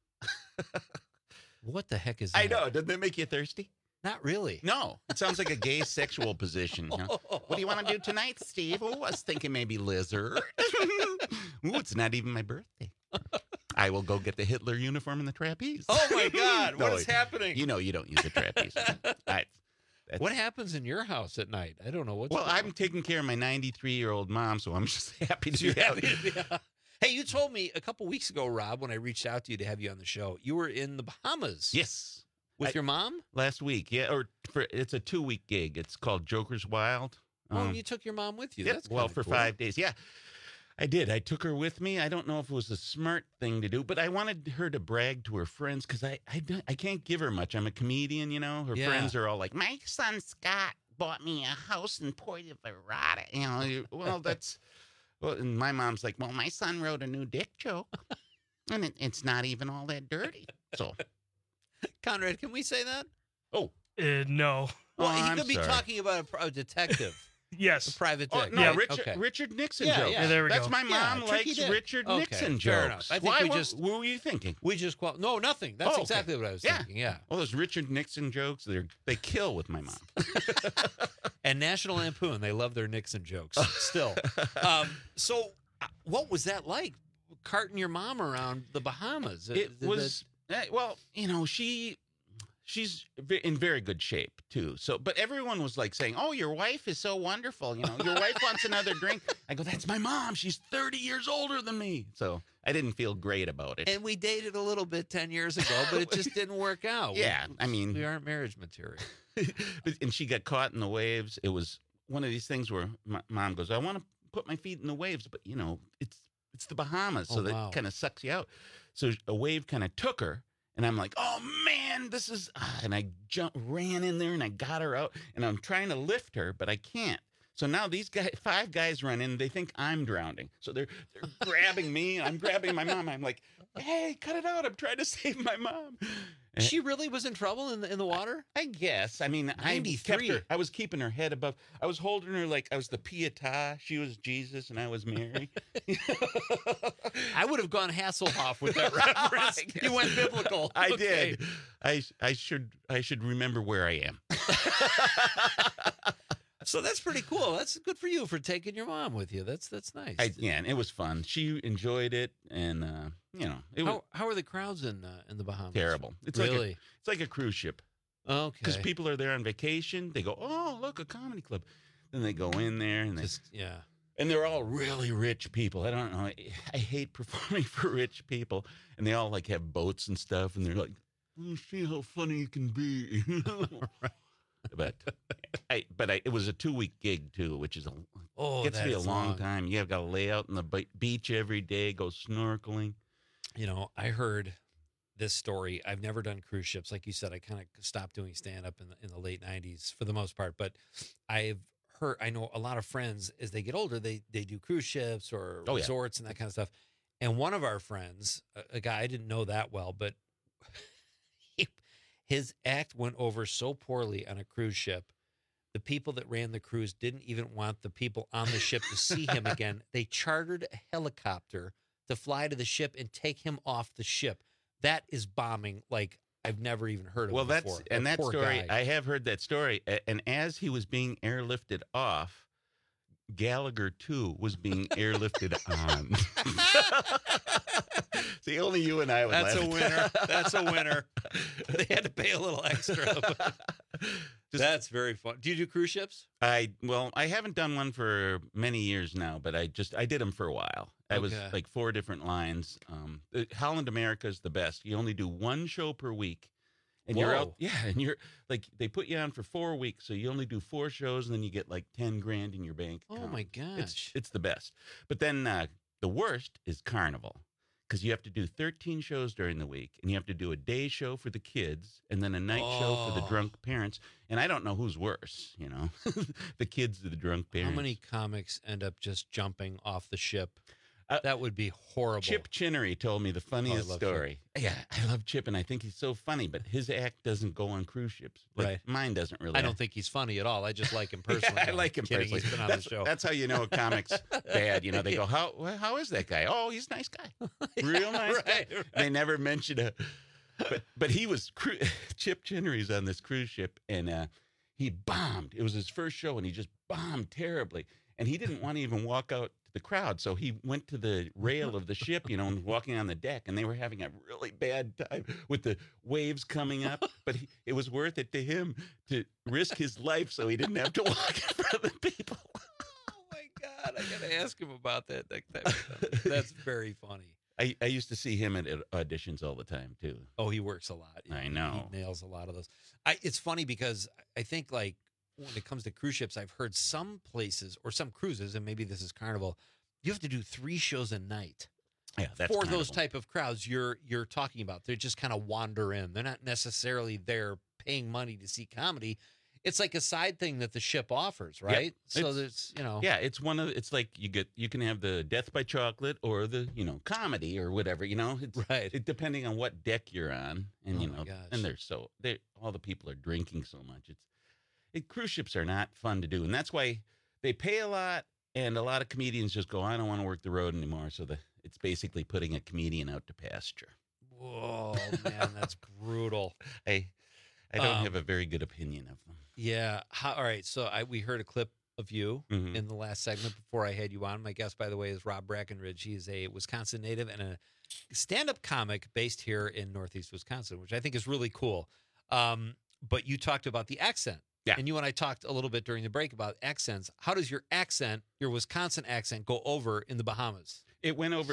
What the heck is that? I know. Doesn't that make you thirsty? Not really. No. It sounds like a gay sexual position. You know? What do you want to do tonight, Steve? Oh, I was thinking maybe lizard. Ooh, it's not even my birthday. I will go get the Hitler uniform and the trapeze. Oh, my God. What is happening? You know you don't use the trapeze. What happens in your house at night? I don't know. Well, I'm taking care of my 93-year-old mom, so I'm just happy to You're be out. happy to be out. Hey, you told me a couple weeks ago, Rob, when I reached out to you to have you on the show, you were in the Bahamas. Yes. With your mom? Last week, yeah. It's a 2-week gig. It's called Joker's Wild. Oh, you took your mom with you. Yep, That's well, kinda for cool. 5 days. Yeah, I did. I took her with me. I don't know if it was a smart thing to do, but I wanted her to brag to her friends because I can't give her much. I'm a comedian, you know. Her friends are all like, my son Scott bought me a house in Puerto Vallarta. You know, well, that's... Well, and my mom's like, well, my son wrote a new dick joke, and it's not even all that dirty. So, Conrad, can we say that? Oh. No. Well, Oh, he I'm could be sorry. talking about a detective. Yes. A private Oh, dick. no, right? Richard Nixon Yeah, jokes. yeah. there we That's go. my mom tricky likes dick. Richard Okay, Nixon fair jokes. enough. I think Why? we What just- were you thinking? We just no, nothing. That's Oh, okay. exactly what I was thinking. Yeah. Well, those Richard Nixon jokes, they kill with my mom. And National Lampoon, they love their Nixon jokes still. So, what was that like, carting your mom around the Bahamas? It was well, you know, she's in very good shape too. So, but everyone was like saying, "Oh, your wife is so wonderful. You know, your wife wants another drink." I go, "That's my mom. She's 30 years older than me." So I didn't feel great about it. And we dated a little bit 10 years ago, but it just didn't work out. Yeah, I mean, we aren't marriage material. And she got caught in the waves. It was one of these things where my mom goes, "I want to put my feet in the waves, but you know, it's the Bahamas, so that kind of sucks you out." So a wave kind of took her, and I'm like, "Oh man, this is!" And I ran in there, and I got her out, and I'm trying to lift her, but I can't. So now these 5 guys run in. They think I'm drowning, so they're grabbing me, and I'm grabbing my mom. I'm like, "Hey, cut it out! I'm trying to save my mom." She really was in trouble in the water? I guess. I mean, I was keeping her head above. I was holding her like I was the Pietà. She was Jesus, and I was Mary. I would have gone Hasselhoff with that reference. You went biblical. I Okay. did. I should remember where I am. So that's pretty cool. That's good for you for taking your mom with you. That's nice. And it was fun. She enjoyed it, and you know, it was How are the crowds in the Bahamas? terrible. It's really? it's like a cruise ship. Okay. Because people are there on vacation. They go, "Oh, look, a comedy club." Then they go in there and and they're all really rich people. I don't know. I hate performing for rich people, and they all like have boats and stuff, and they're like, "Oh, see how funny you can be." But it was a 2-week gig too, which is gets to be a long time. You have got to lay out on the beach every day, go snorkeling. You know, I heard this story. I've never done cruise ships. Like you said, I kind of stopped doing stand-up in the late 90s for the most part. But I know a lot of friends, as they get older, they do cruise ships or resorts and that kind of stuff. And one of our friends, a guy I didn't know that well, but his act went over so poorly on a cruise ship. The people that ran the cruise didn't even want the people on the ship to see him again. They chartered a helicopter to fly to the ship and take him off the ship. That is bombing like I've never even heard of before. That story, guy. I have heard that story. And as he was being airlifted off, Gallagher 2 was being airlifted on. See, only you and I would That's laugh. a winner. That's a winner. They had to pay a little extra. That's very fun. Do you do cruise ships? I haven't done one for many years now, but I did them for a while. I was like 4 different lines. Holland America is the best. You only do 1 show per week. And you're out, and you're like, they put you on for 4 weeks, so you only do 4 shows, and then you get like $10,000 in your bank account. Oh my gosh. It's the best. But then the worst is Carnival, because you have to do 13 shows during the week, and you have to do a day show for the kids, and then a night show for the drunk parents. And I don't know who's worse, the kids or the drunk parents. How many comics end up just jumping off the ship? That would be horrible. Chip Chinnery told me the funniest story. Chip. Yeah, I love Chip, and I think he's so funny, but his act doesn't go on cruise ships. Right. Mine doesn't really. I don't think he's funny at all. I just like him personally. I like him personally. He's been on the show. That's how you know a comic's bad. They go, how is that guy? Oh, he's a nice guy. Real nice guy. Right. They never mention but he was, Chip Chinnery's on this cruise ship, and he bombed. It was his first show, and he just bombed terribly. And he didn't want to even walk out to the crowd, so he went to the rail of the ship, and walking on the deck, and they were having a really bad time with the waves coming up. But it was worth it to him to risk his life so he didn't have to walk in front of the people. Oh my God, I got to ask him about that. That's very funny. I used to see him at auditions all the time, too. Oh, he works a lot. I know. He nails a lot of those. It's funny because I think, like, when it comes to cruise ships, I've heard some places or some cruises, and maybe this is Carnival, you have to do 3 shows a night. Yeah, that's for Carnival. Those type of crowds you're talking about. They just kind of wander in. They're not necessarily there paying money to see comedy. It's like a side thing that the ship offers, right? Yeah, so there's, Yeah, it's like you can have the Death by Chocolate or the, comedy or whatever, It's, right. Depending on what deck you're on. And, gosh. and all the people are drinking so much. Cruise ships are not fun to do. And that's why they pay a lot. And a lot of comedians just go, I don't want to work the road anymore. So it's basically putting a comedian out to pasture. Whoa, man, that's brutal. I don't have a very good opinion of them. Yeah. All right. So we heard a clip of you in the last segment before I had you on. My guest, by the way, is Rob Brackenridge. He's a Wisconsin native and a stand-up comic based here in Northeast Wisconsin, which I think is really cool. But you talked about the accent. Yeah. And you and I talked a little bit during the break about accents. How does your Wisconsin accent, go over in the Bahamas? It went over,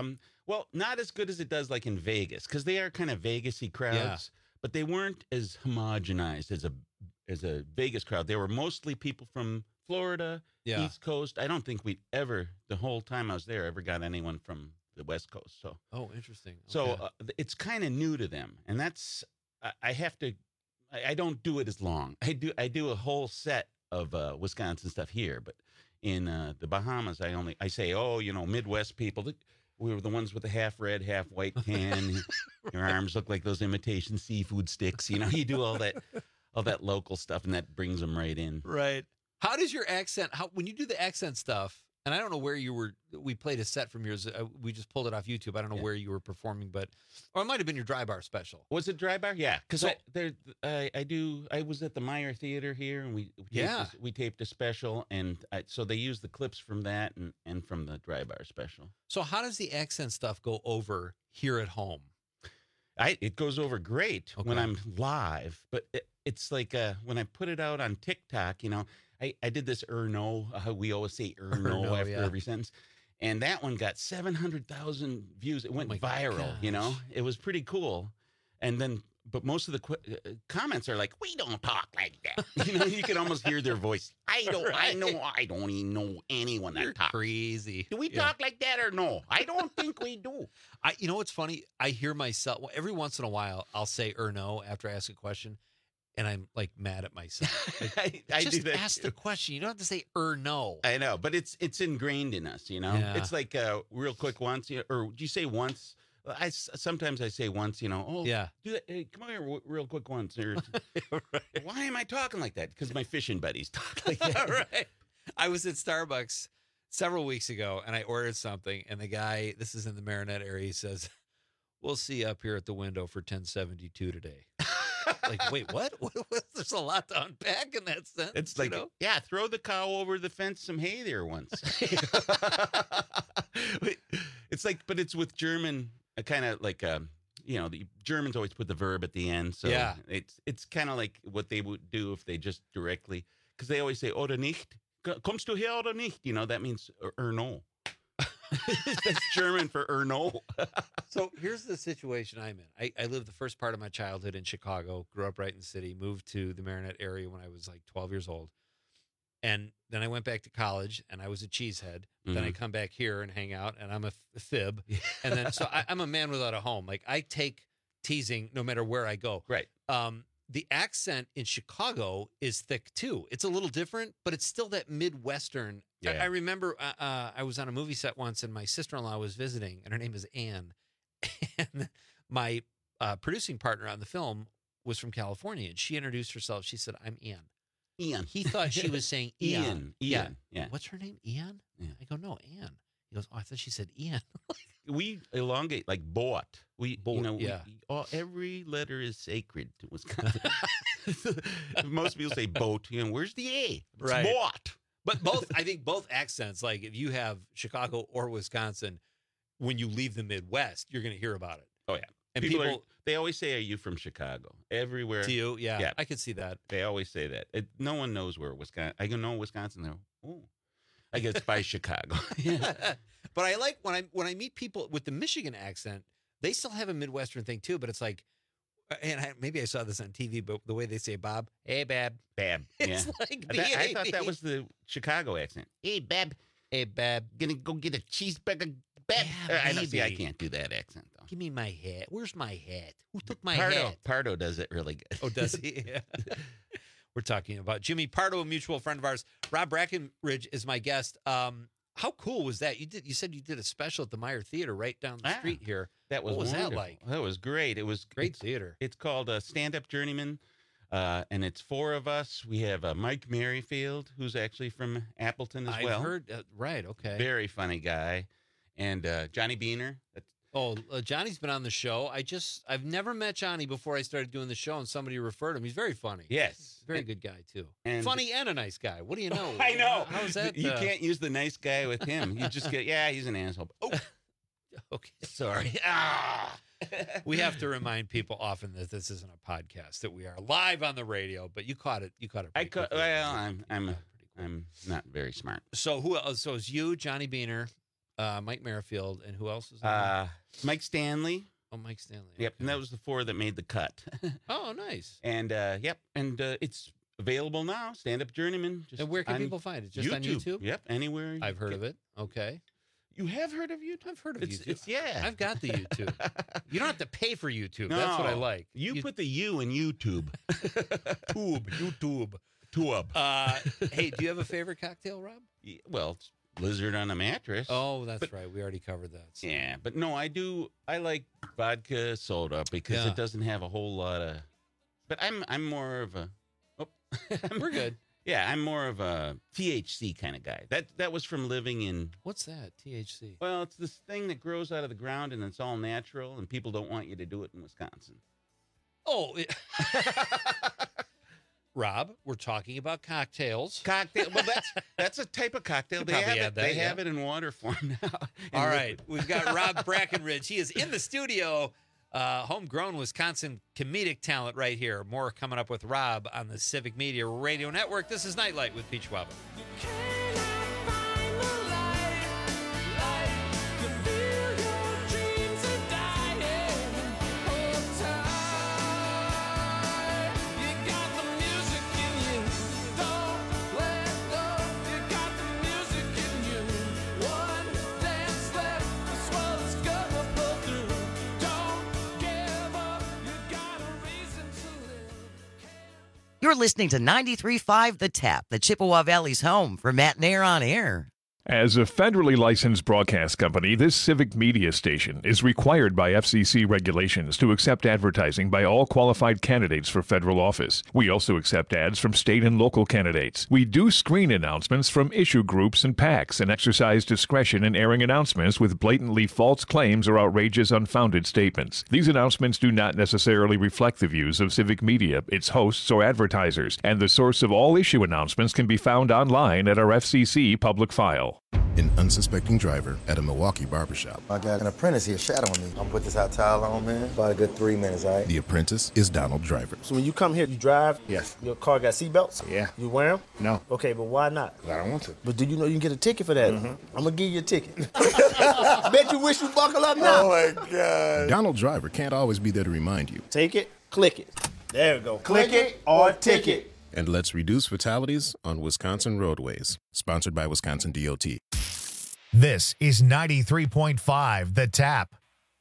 not as good as it does like in Vegas, because they are kind of Vegas-y crowds, but they weren't as homogenized as a Vegas crowd. They were mostly people from Florida, East Coast. I don't think the whole time I was there, ever got anyone from the West Coast. So. Oh, interesting. Okay. So it's kind of new to them, and that's I don't do it as long. I do a whole set of Wisconsin stuff here, but in the Bahamas, I say, Midwest people. We were the ones with the half red, half white tan. Your arms look like those imitation seafood sticks. You do all that local stuff, and that brings them right in. Right. How does your accent? When you do the accent stuff? And I don't know where you were. We played a set from yours. We just pulled it off YouTube. I don't know where you were performing, or it might have been your Dry Bar special. Was it Dry Bar? Yeah, because I was at the Meyer Theater here, and we taped a special, and so they used the clips from that and from the Dry Bar special. So how does the accent stuff go over here at home? It goes over great when I'm live, but it's like when I put it out on TikTok, I did this no. We always say no after every sentence. And that one got 700,000 views. It went viral, It was pretty cool. And then but most of the comments are like, "We don't talk like that." You can almost hear their voice. I don't even know anyone that talks. Crazy. Do we talk like that or no? I don't think we do. You know what's funny? I hear myself every once in a while. I'll say or no after I ask a question, and I'm like mad at myself. Like, I just do that ask the question. You don't have to say or no. I know, but it's ingrained in us. Yeah. It's like real quick once, or do you say once? Sometimes I say once, oh yeah, do that. Hey, come here real quick once. Or, right. Why am I talking like that? Because my fishing buddies talk like that. Right. I was at Starbucks several weeks ago and I ordered something, and the guy, this is in the Marinette area, he says, "We'll see you up here at the window for 1072 today." Like, wait, what? There's a lot to unpack in that sentence. It's like, yeah, throw the cow over the fence some hay there once. It's like, but it's with German. Kind of like the Germans always put the verb at the end, so yeah, it's kind of like what they would do if they just directly, because they always say oder nicht, kommst du her oder nicht? That means no. That's German for no. So here's the situation I'm in. I lived the first part of my childhood in Chicago, grew up right in the city, moved to the Marinette area when I was like 12 years old. And then I went back to college, and I was a cheesehead. Mm-hmm. Then I come back here and hang out, and I'm a fib. And then so I'm a man without a home. Like, I take teasing no matter where I go. Right. The accent in Chicago is thick too. It's a little different, but it's still that Midwestern. Yeah. I remember I was on a movie set once, and my sister-in-law was visiting, and her name is Ann. And my producing partner on the film was from California, and she introduced herself. She said, "I'm Ann." Ian. He thought she was saying Ian. Yeah. What's her name? Ian? Yeah. I go, no, Ann. He goes, oh, I thought she said Ian. We elongate like bought. Yeah. Every letter is sacred to Wisconsin. Most people say boat. Where's the A? It's right. Bought. But I think both accents, like if you have Chicago or Wisconsin, when you leave the Midwest, you're going to hear about it. Oh, yeah. And people they always say, "Are you from Chicago?" Everywhere. To you, yeah. I could see that. They always say that. No one knows where Wisconsin. I know Wisconsin. Though. Oh, I guess by Chicago. Yeah. But I like when I meet people with the Michigan accent. They still have a Midwestern thing too, but it's like, and maybe I saw this on TV, but the way they say Bob, hey Bab, Bab. It's like I thought that was the Chicago accent. Hey Bab, gonna go get a cheeseburger. Bab. I can't do that accent though. Give me my hat. Where's my hat? Who took my hat? Pardo does it really good. Oh, does he? Yeah. We're talking about Jimmy Pardo, a mutual friend of ours. Rob Brackenridge is my guest. How cool was that? You said you did a special at the Meyer Theater right down the street here. That was what was wonderful. That like? That was great. It was great theater. It's called Stand Up Journeyman, and it's 4 of us. We have Mike Merrifield, who's actually from Appleton as well. I've heard. Right. Okay. Very funny guy, and Johnny Beaner. Johnny's been on the show. I've never met Johnny before I started doing the show, and somebody referred him. He's very funny. Yes. Very good guy, too. And funny and a nice guy. What do you know? I know. How's that? You can't use the nice guy with him. You just get, he's an asshole. Oh, okay. Sorry. We have to remind people often that this isn't a podcast, that we are live on the radio, but you caught it. I'm not very smart. So who else? So it's you, Johnny Beaner, Mike Merrifield, and who else is there? Mike Stanley. Oh, Mike Stanley. Yep, and that was the 4 that made the cut. Oh, nice. And it's available now. Stand Up Journeyman. And where can people find it? Just YouTube. on YouTube? Yep, anywhere. I've heard of it. Okay. You have heard of YouTube? I've heard of YouTube. Yeah. I've got the YouTube. You don't have to pay for YouTube. No, that's what I like. You put the U in YouTube. YouTube. Hey, do you have a favorite cocktail, Rob? Yeah, well, it's Blizzard on a mattress. Oh, that's right. We already covered that. So. Yeah, but no, I like vodka soda because it doesn't have a whole lot of. But I'm more of a. Oh, we're good. Yeah, I'm more of a THC kind of guy. That was from living in. What's that? THC. Well, it's this thing that grows out of the ground and it's all natural, and people don't want you to do it in Wisconsin. Oh. Rob, we're talking about cocktails. Well, that's a type of cocktail. They have it in water form now. All right. We've got Rob Brackenridge. He is in the studio. Homegrown Wisconsin comedic talent right here. More coming up with Rob on the Civic Media Radio Network. This is Nightlight with Pete Schwaba. You're listening to 93.5 The Tap, the Chippewa Valley's home for Matt Nair on Air. As a federally licensed broadcast company, this civic media station is required by FCC regulations to accept advertising by all qualified candidates for federal office. We also accept ads from state and local candidates. We do screen announcements from issue groups and PACs and exercise discretion in airing announcements with blatantly false claims or outrageous, unfounded statements. These announcements do not necessarily reflect the views of civic media, its hosts, or advertisers, and the source of all issue announcements can be found online at our FCC public file. An unsuspecting driver at a Milwaukee barbershop. I got an apprentice here shadowing me. I'm gonna put this hot towel on, man. About a good 3 minutes, all right? The apprentice is Donald Driver. So when you come here, you drive? Yes. Your car got seatbelts? Yeah. You wear them? No. Okay, but why not? I don't want to. But do you know you can get a ticket for that? I'm gonna give you a ticket. Bet you wish you buckle up now. Oh my God. Donald Driver can't always be there to remind you. Take it, click it. There we go. Click it or ticket. And let's reduce fatalities on Wisconsin roadways. Sponsored by Wisconsin DOT. This is 93.5 The Tap.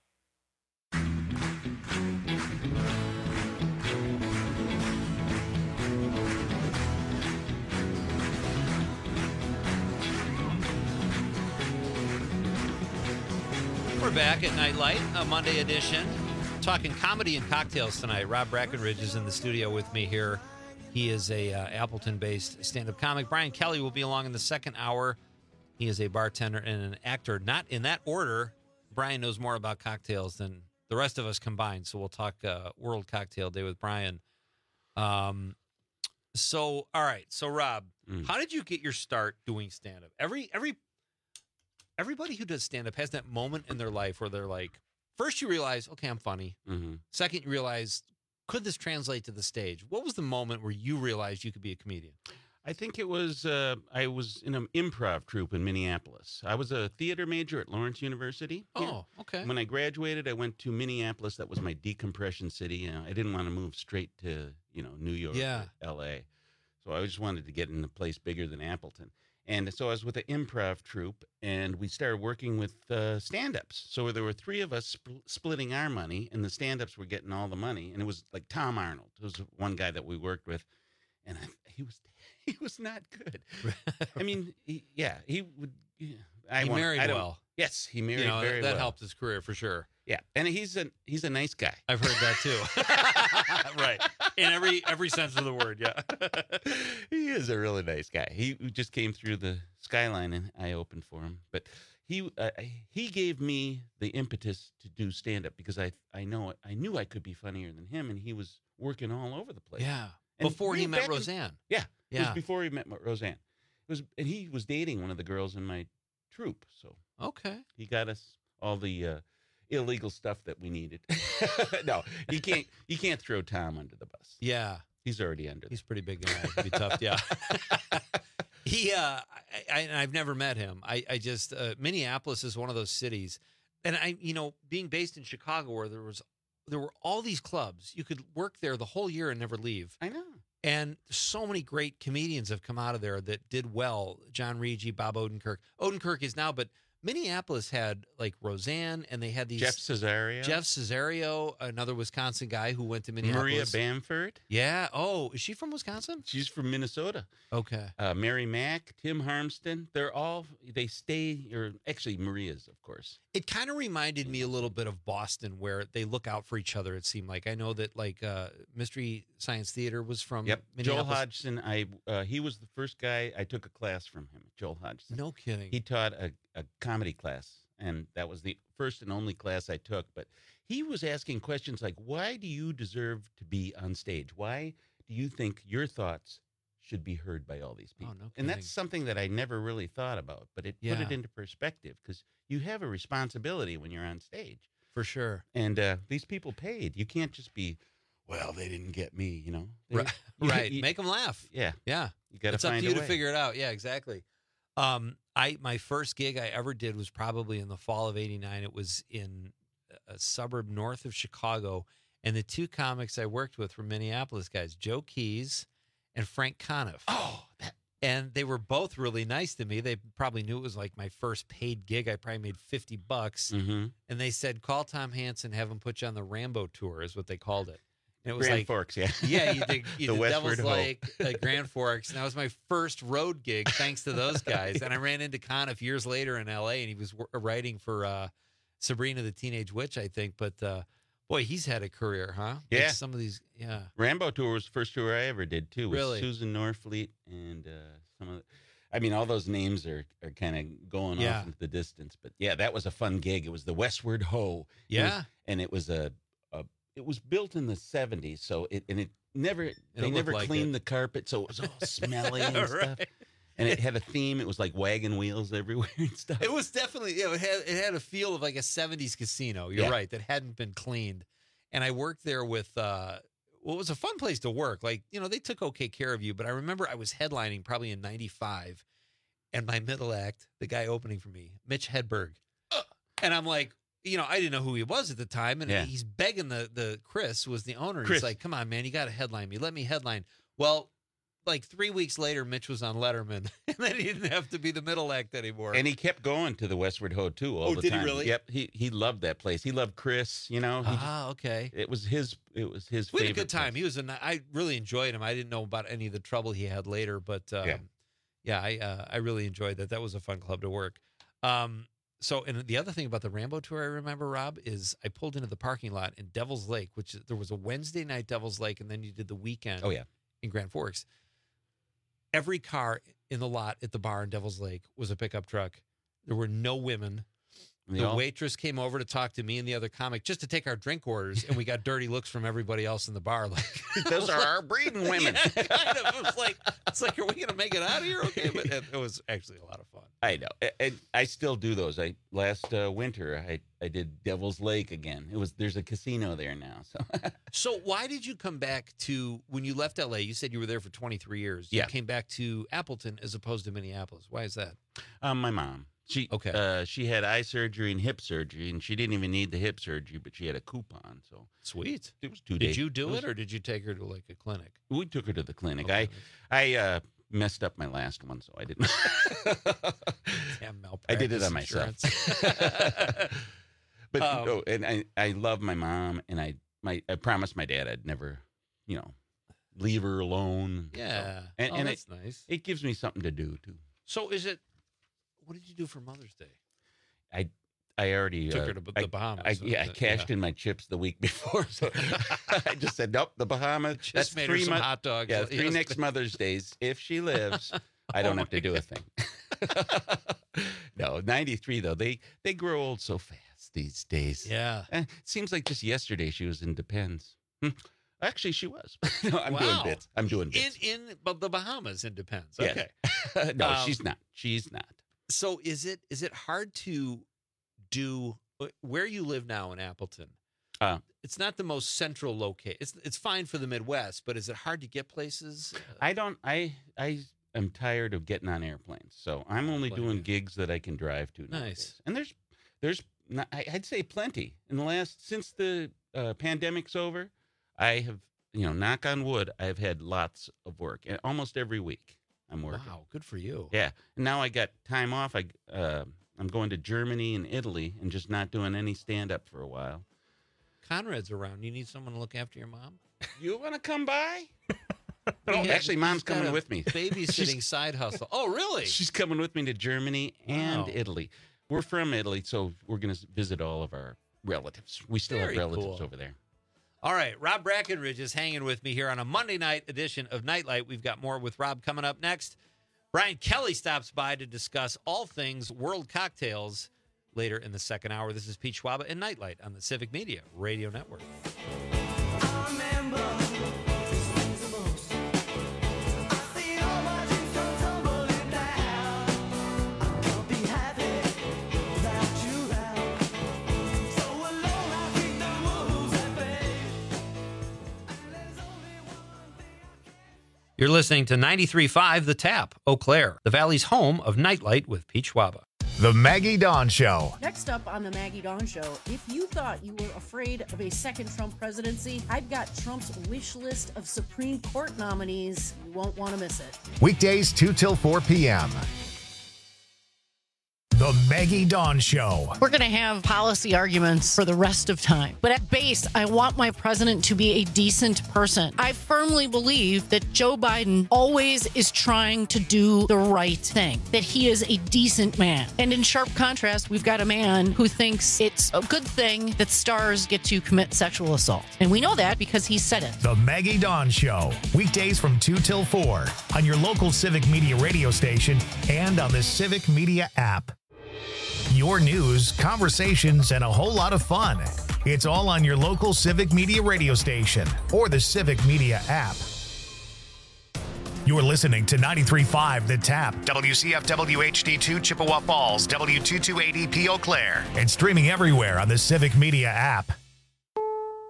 We're back at Nightlight, a Monday edition. Talking comedy and cocktails tonight. Rob Brackenridge is in the studio with me here. He is a Appleton-based stand-up comic. Brian Kelly will be along in the second hour. He is a bartender and an actor. Not in that order. Brian knows more about cocktails than the rest of us combined, so we'll talk World Cocktail Day with Brian. All right. So, Rob, how did you get your start doing stand-up? Everybody who does stand-up has that moment in their life where they're like, first you realize, okay, I'm funny. Mm-hmm. Second, you realize, could this translate to the stage? What was the moment where you realized you could be a comedian? I think it was, I was in an improv troupe in Minneapolis. I was a theater major at Lawrence University. Oh, okay. When I graduated, I went to Minneapolis. That was my decompression city. I didn't want to move straight to, New York or L.A. So I just wanted to get in a place bigger than Appleton. And so I was with an improv troupe, and we started working with stand-ups. So there were three of us splitting our money, and the stand-ups were getting all the money. And it was like Tom Arnold. It was one guy that we worked with, and he was not good. I mean, he would. He married well. Yes, he married very well. That helped his career for sure. Yeah, and he's a nice guy. I've heard that too. Right, in every sense of the word. Yeah, he is a really nice guy. He just came through the Skyline, and I opened for him. But he gave me the impetus to do stand up because I knew I could be funnier than him, and he was working all over the place. Yeah, and before he met Roseanne. It was before he met Roseanne. And he was dating one of the girls in my troupe. So he got us all the illegal stuff that we needed. No, you can't throw Tom under the bus. Yeah, he's already under. He's pretty big guy. It'd be tough. Yeah. I've never met him. I just Minneapolis is one of those cities, and being based in Chicago where there were all these clubs, you could work there the whole year and never leave. I know. And so many great comedians have come out of there that did well. John Rigi, Bob Odenkirk. Odenkirk is now, but Minneapolis had like Roseanne, and they had these Jeff Cesario, another Wisconsin guy who went to Minneapolis. Maria Bamford. Yeah. Oh, is she from Wisconsin? She's from Minnesota. Okay. Mary Mack, Tim Harmston. Actually Maria's, of course. It kind of reminded me a little bit of Boston, where they look out for each other. It seemed like. I know that Mystery Science Theater was from Minneapolis. Joel Hodgson. He was the first guy I took a class from him. Joel Hodgson. No kidding. He taught a comedy class, and that was the first and only class I took. But he was asking questions like, "Why do you deserve to be on stage? Why do you think your thoughts should be heard by all these people?" Oh, no kidding. And that's something that I never really thought about, but it put it into perspective because you have a responsibility when you're on stage. For sure. And these people paid. You can't just be, well, they didn't get me, Right. Make them laugh. Yeah. Yeah. You got to find a way. It's up to you to figure it out. Yeah, exactly. My first gig I ever did was probably in the fall of '89. It was in a suburb north of Chicago, and the two comics I worked with were Minneapolis guys, Joe Keys and Frank Conniff. And they were both really nice to me. They probably knew it was like my first paid gig. I probably made $50. Mm-hmm. And they said, call Tom Hansen, have him put you on the Rambo tour, is what they called it. And it was Grand Forks, yeah. Yeah, you did The Devil's Westward Ho. Lake, Grand Forks. And that was my first road gig, thanks to those guys. And I ran into Conniff years later in L.A., and he was writing for Sabrina the Teenage Witch, I think. But, boy, he's had a career, huh? Yeah. Like some of these, yeah. Rambo Tour was the first tour I ever did, too. With Really? Susan Norfleet and some of the... I mean, all those names are kind of going off into the distance. But, yeah, that was a fun gig. It was the Westward Ho. Yeah. It was it was built in the 70s, so they never like cleaned it. the carpet, so it was all smelly and stuff. And it had a theme. It was like wagon wheels everywhere and stuff. It was definitely, it had a feel of like a 70s casino. You're right, that hadn't been cleaned. And I worked there with, it was a fun place to work. Like, they took okay care of you. But I remember I was headlining probably in 95, and my middle act, the guy opening for me, Mitch Hedberg. And I'm like, I didn't know who he was at the time. And he's begging the Chris was the owner. Chris. He's like, come on, man, you got to headline me. Let me headline. Well, like 3 weeks later, Mitch was on Letterman, and then he didn't have to be the middle act anymore. And he kept going to the Westward Ho, too, all the time. Did he really? Yep. He loved that place. He loved Chris, okay. It was his We favorite had a good time. place. I really enjoyed him. I didn't know about any of the trouble he had later, but I really enjoyed that. That was a fun club to work. So, and the other thing about the Rambo tour I remember, Rob, is I pulled into the parking lot in Devil's Lake, which there was a Wednesday night Devil's Lake, and then you did the weekend in Grand Forks. Every car in the lot at the bar in Devil's Lake was a pickup truck. There were no women. The waitress came over to talk to me and the other comic just to take our drink orders, and we got dirty looks from everybody else in the bar. Like, those are our breeding women. Yeah, kind of. It's like, are we going to make it out of here? Okay, but it was actually a lot of fun. I know. And I still do those. Last winter, I did Devil's Lake again. There's a casino there now. So why did you come back to, when you left L.A., you said you were there for 23 years. Yeah. You came back to Appleton as opposed to Minneapolis. Why is that? My mom. She had eye surgery and hip surgery, and she didn't even need the hip surgery, but she had a coupon. So sweet. It was 2 days. Did you do it, or did you take her to like a clinic? We took her to the clinic. Okay. I messed up my last one, so I didn't. Damn malpractice I did it on myself. But and I love my mom, and I promised my dad I'd never, leave her alone. Yeah. So, and that's nice. It gives me something to do too. So what did you do for Mother's Day? I already took her to the Bahamas. I cashed in my chips the week before, so I just said nope. The Bahamas. Just that's made her 3 some hot dogs. Yeah, 3 next Mother's Days. If she lives, I don't have to do a thing. No, 93 though. They grow old so fast these days. Yeah. It seems like just yesterday she was in Depends. Actually, she was. No, I'm doing bits. In the Bahamas in Depends. Yeah. Okay. No, she's not. She's not. So is it hard to do where you live now in Appleton? It's not the most central location. It's fine for the Midwest, but is it hard to get places? I am tired of getting on airplanes, so I'm only doing gigs that I can drive to nowadays. Nice. And there's not, I'd say plenty in the since the pandemic's over. I have, knock on wood, I've had lots of work, and almost every week I'm working. Wow, good for you. Yeah, and now I got time off. I'm going to Germany and Italy and just not doing any stand-up for a while. Conrad's around. You need someone to look after your mom? You want to come by? Actually, Mom's coming with me. Babysitting side hustle. Oh, really? She's coming with me to Germany and Italy. We're from Italy, so we're going to visit all of our relatives. We still have relatives over there. All right, Rob Brackenridge is hanging with me here on a Monday night edition of Nightlight. We've got more with Rob coming up next. Brian Kelly stops by to discuss all things World Cocktails later in the second hour. This is Pete Schwaba and Nightlight on the Civic Media Radio Network. You're listening to 93.5 The Tap, Eau Claire, the Valley's home of Nightlight with Pete Schwaba. The Maggie Dawn Show. Next up on the Maggie Dawn Show, if you thought you were afraid of a second Trump presidency, I've got Trump's wish list of Supreme Court nominees. You won't want to miss it. Weekdays 2 till 4 p.m. The Maggie Dawn Show. We're going to have policy arguments for the rest of time. But at base, I want my president to be a decent person. I firmly believe that Joe Biden always is trying to do the right thing, that he is a decent man. And in sharp contrast, we've got a man who thinks it's a good thing that stars get to commit sexual assault. And we know that because he said it. The Maggie Dawn Show. Weekdays from 2 till 4 on your local Civic Media radio station and on the Civic Media app. Your news, conversations, and a whole lot of fun. It's all on your local Civic Media radio station or the Civic Media app. You're listening to 93.5 The Tap, WCFW HD2 Chippewa Falls, W228EP Eau Claire, and streaming everywhere on the Civic Media app.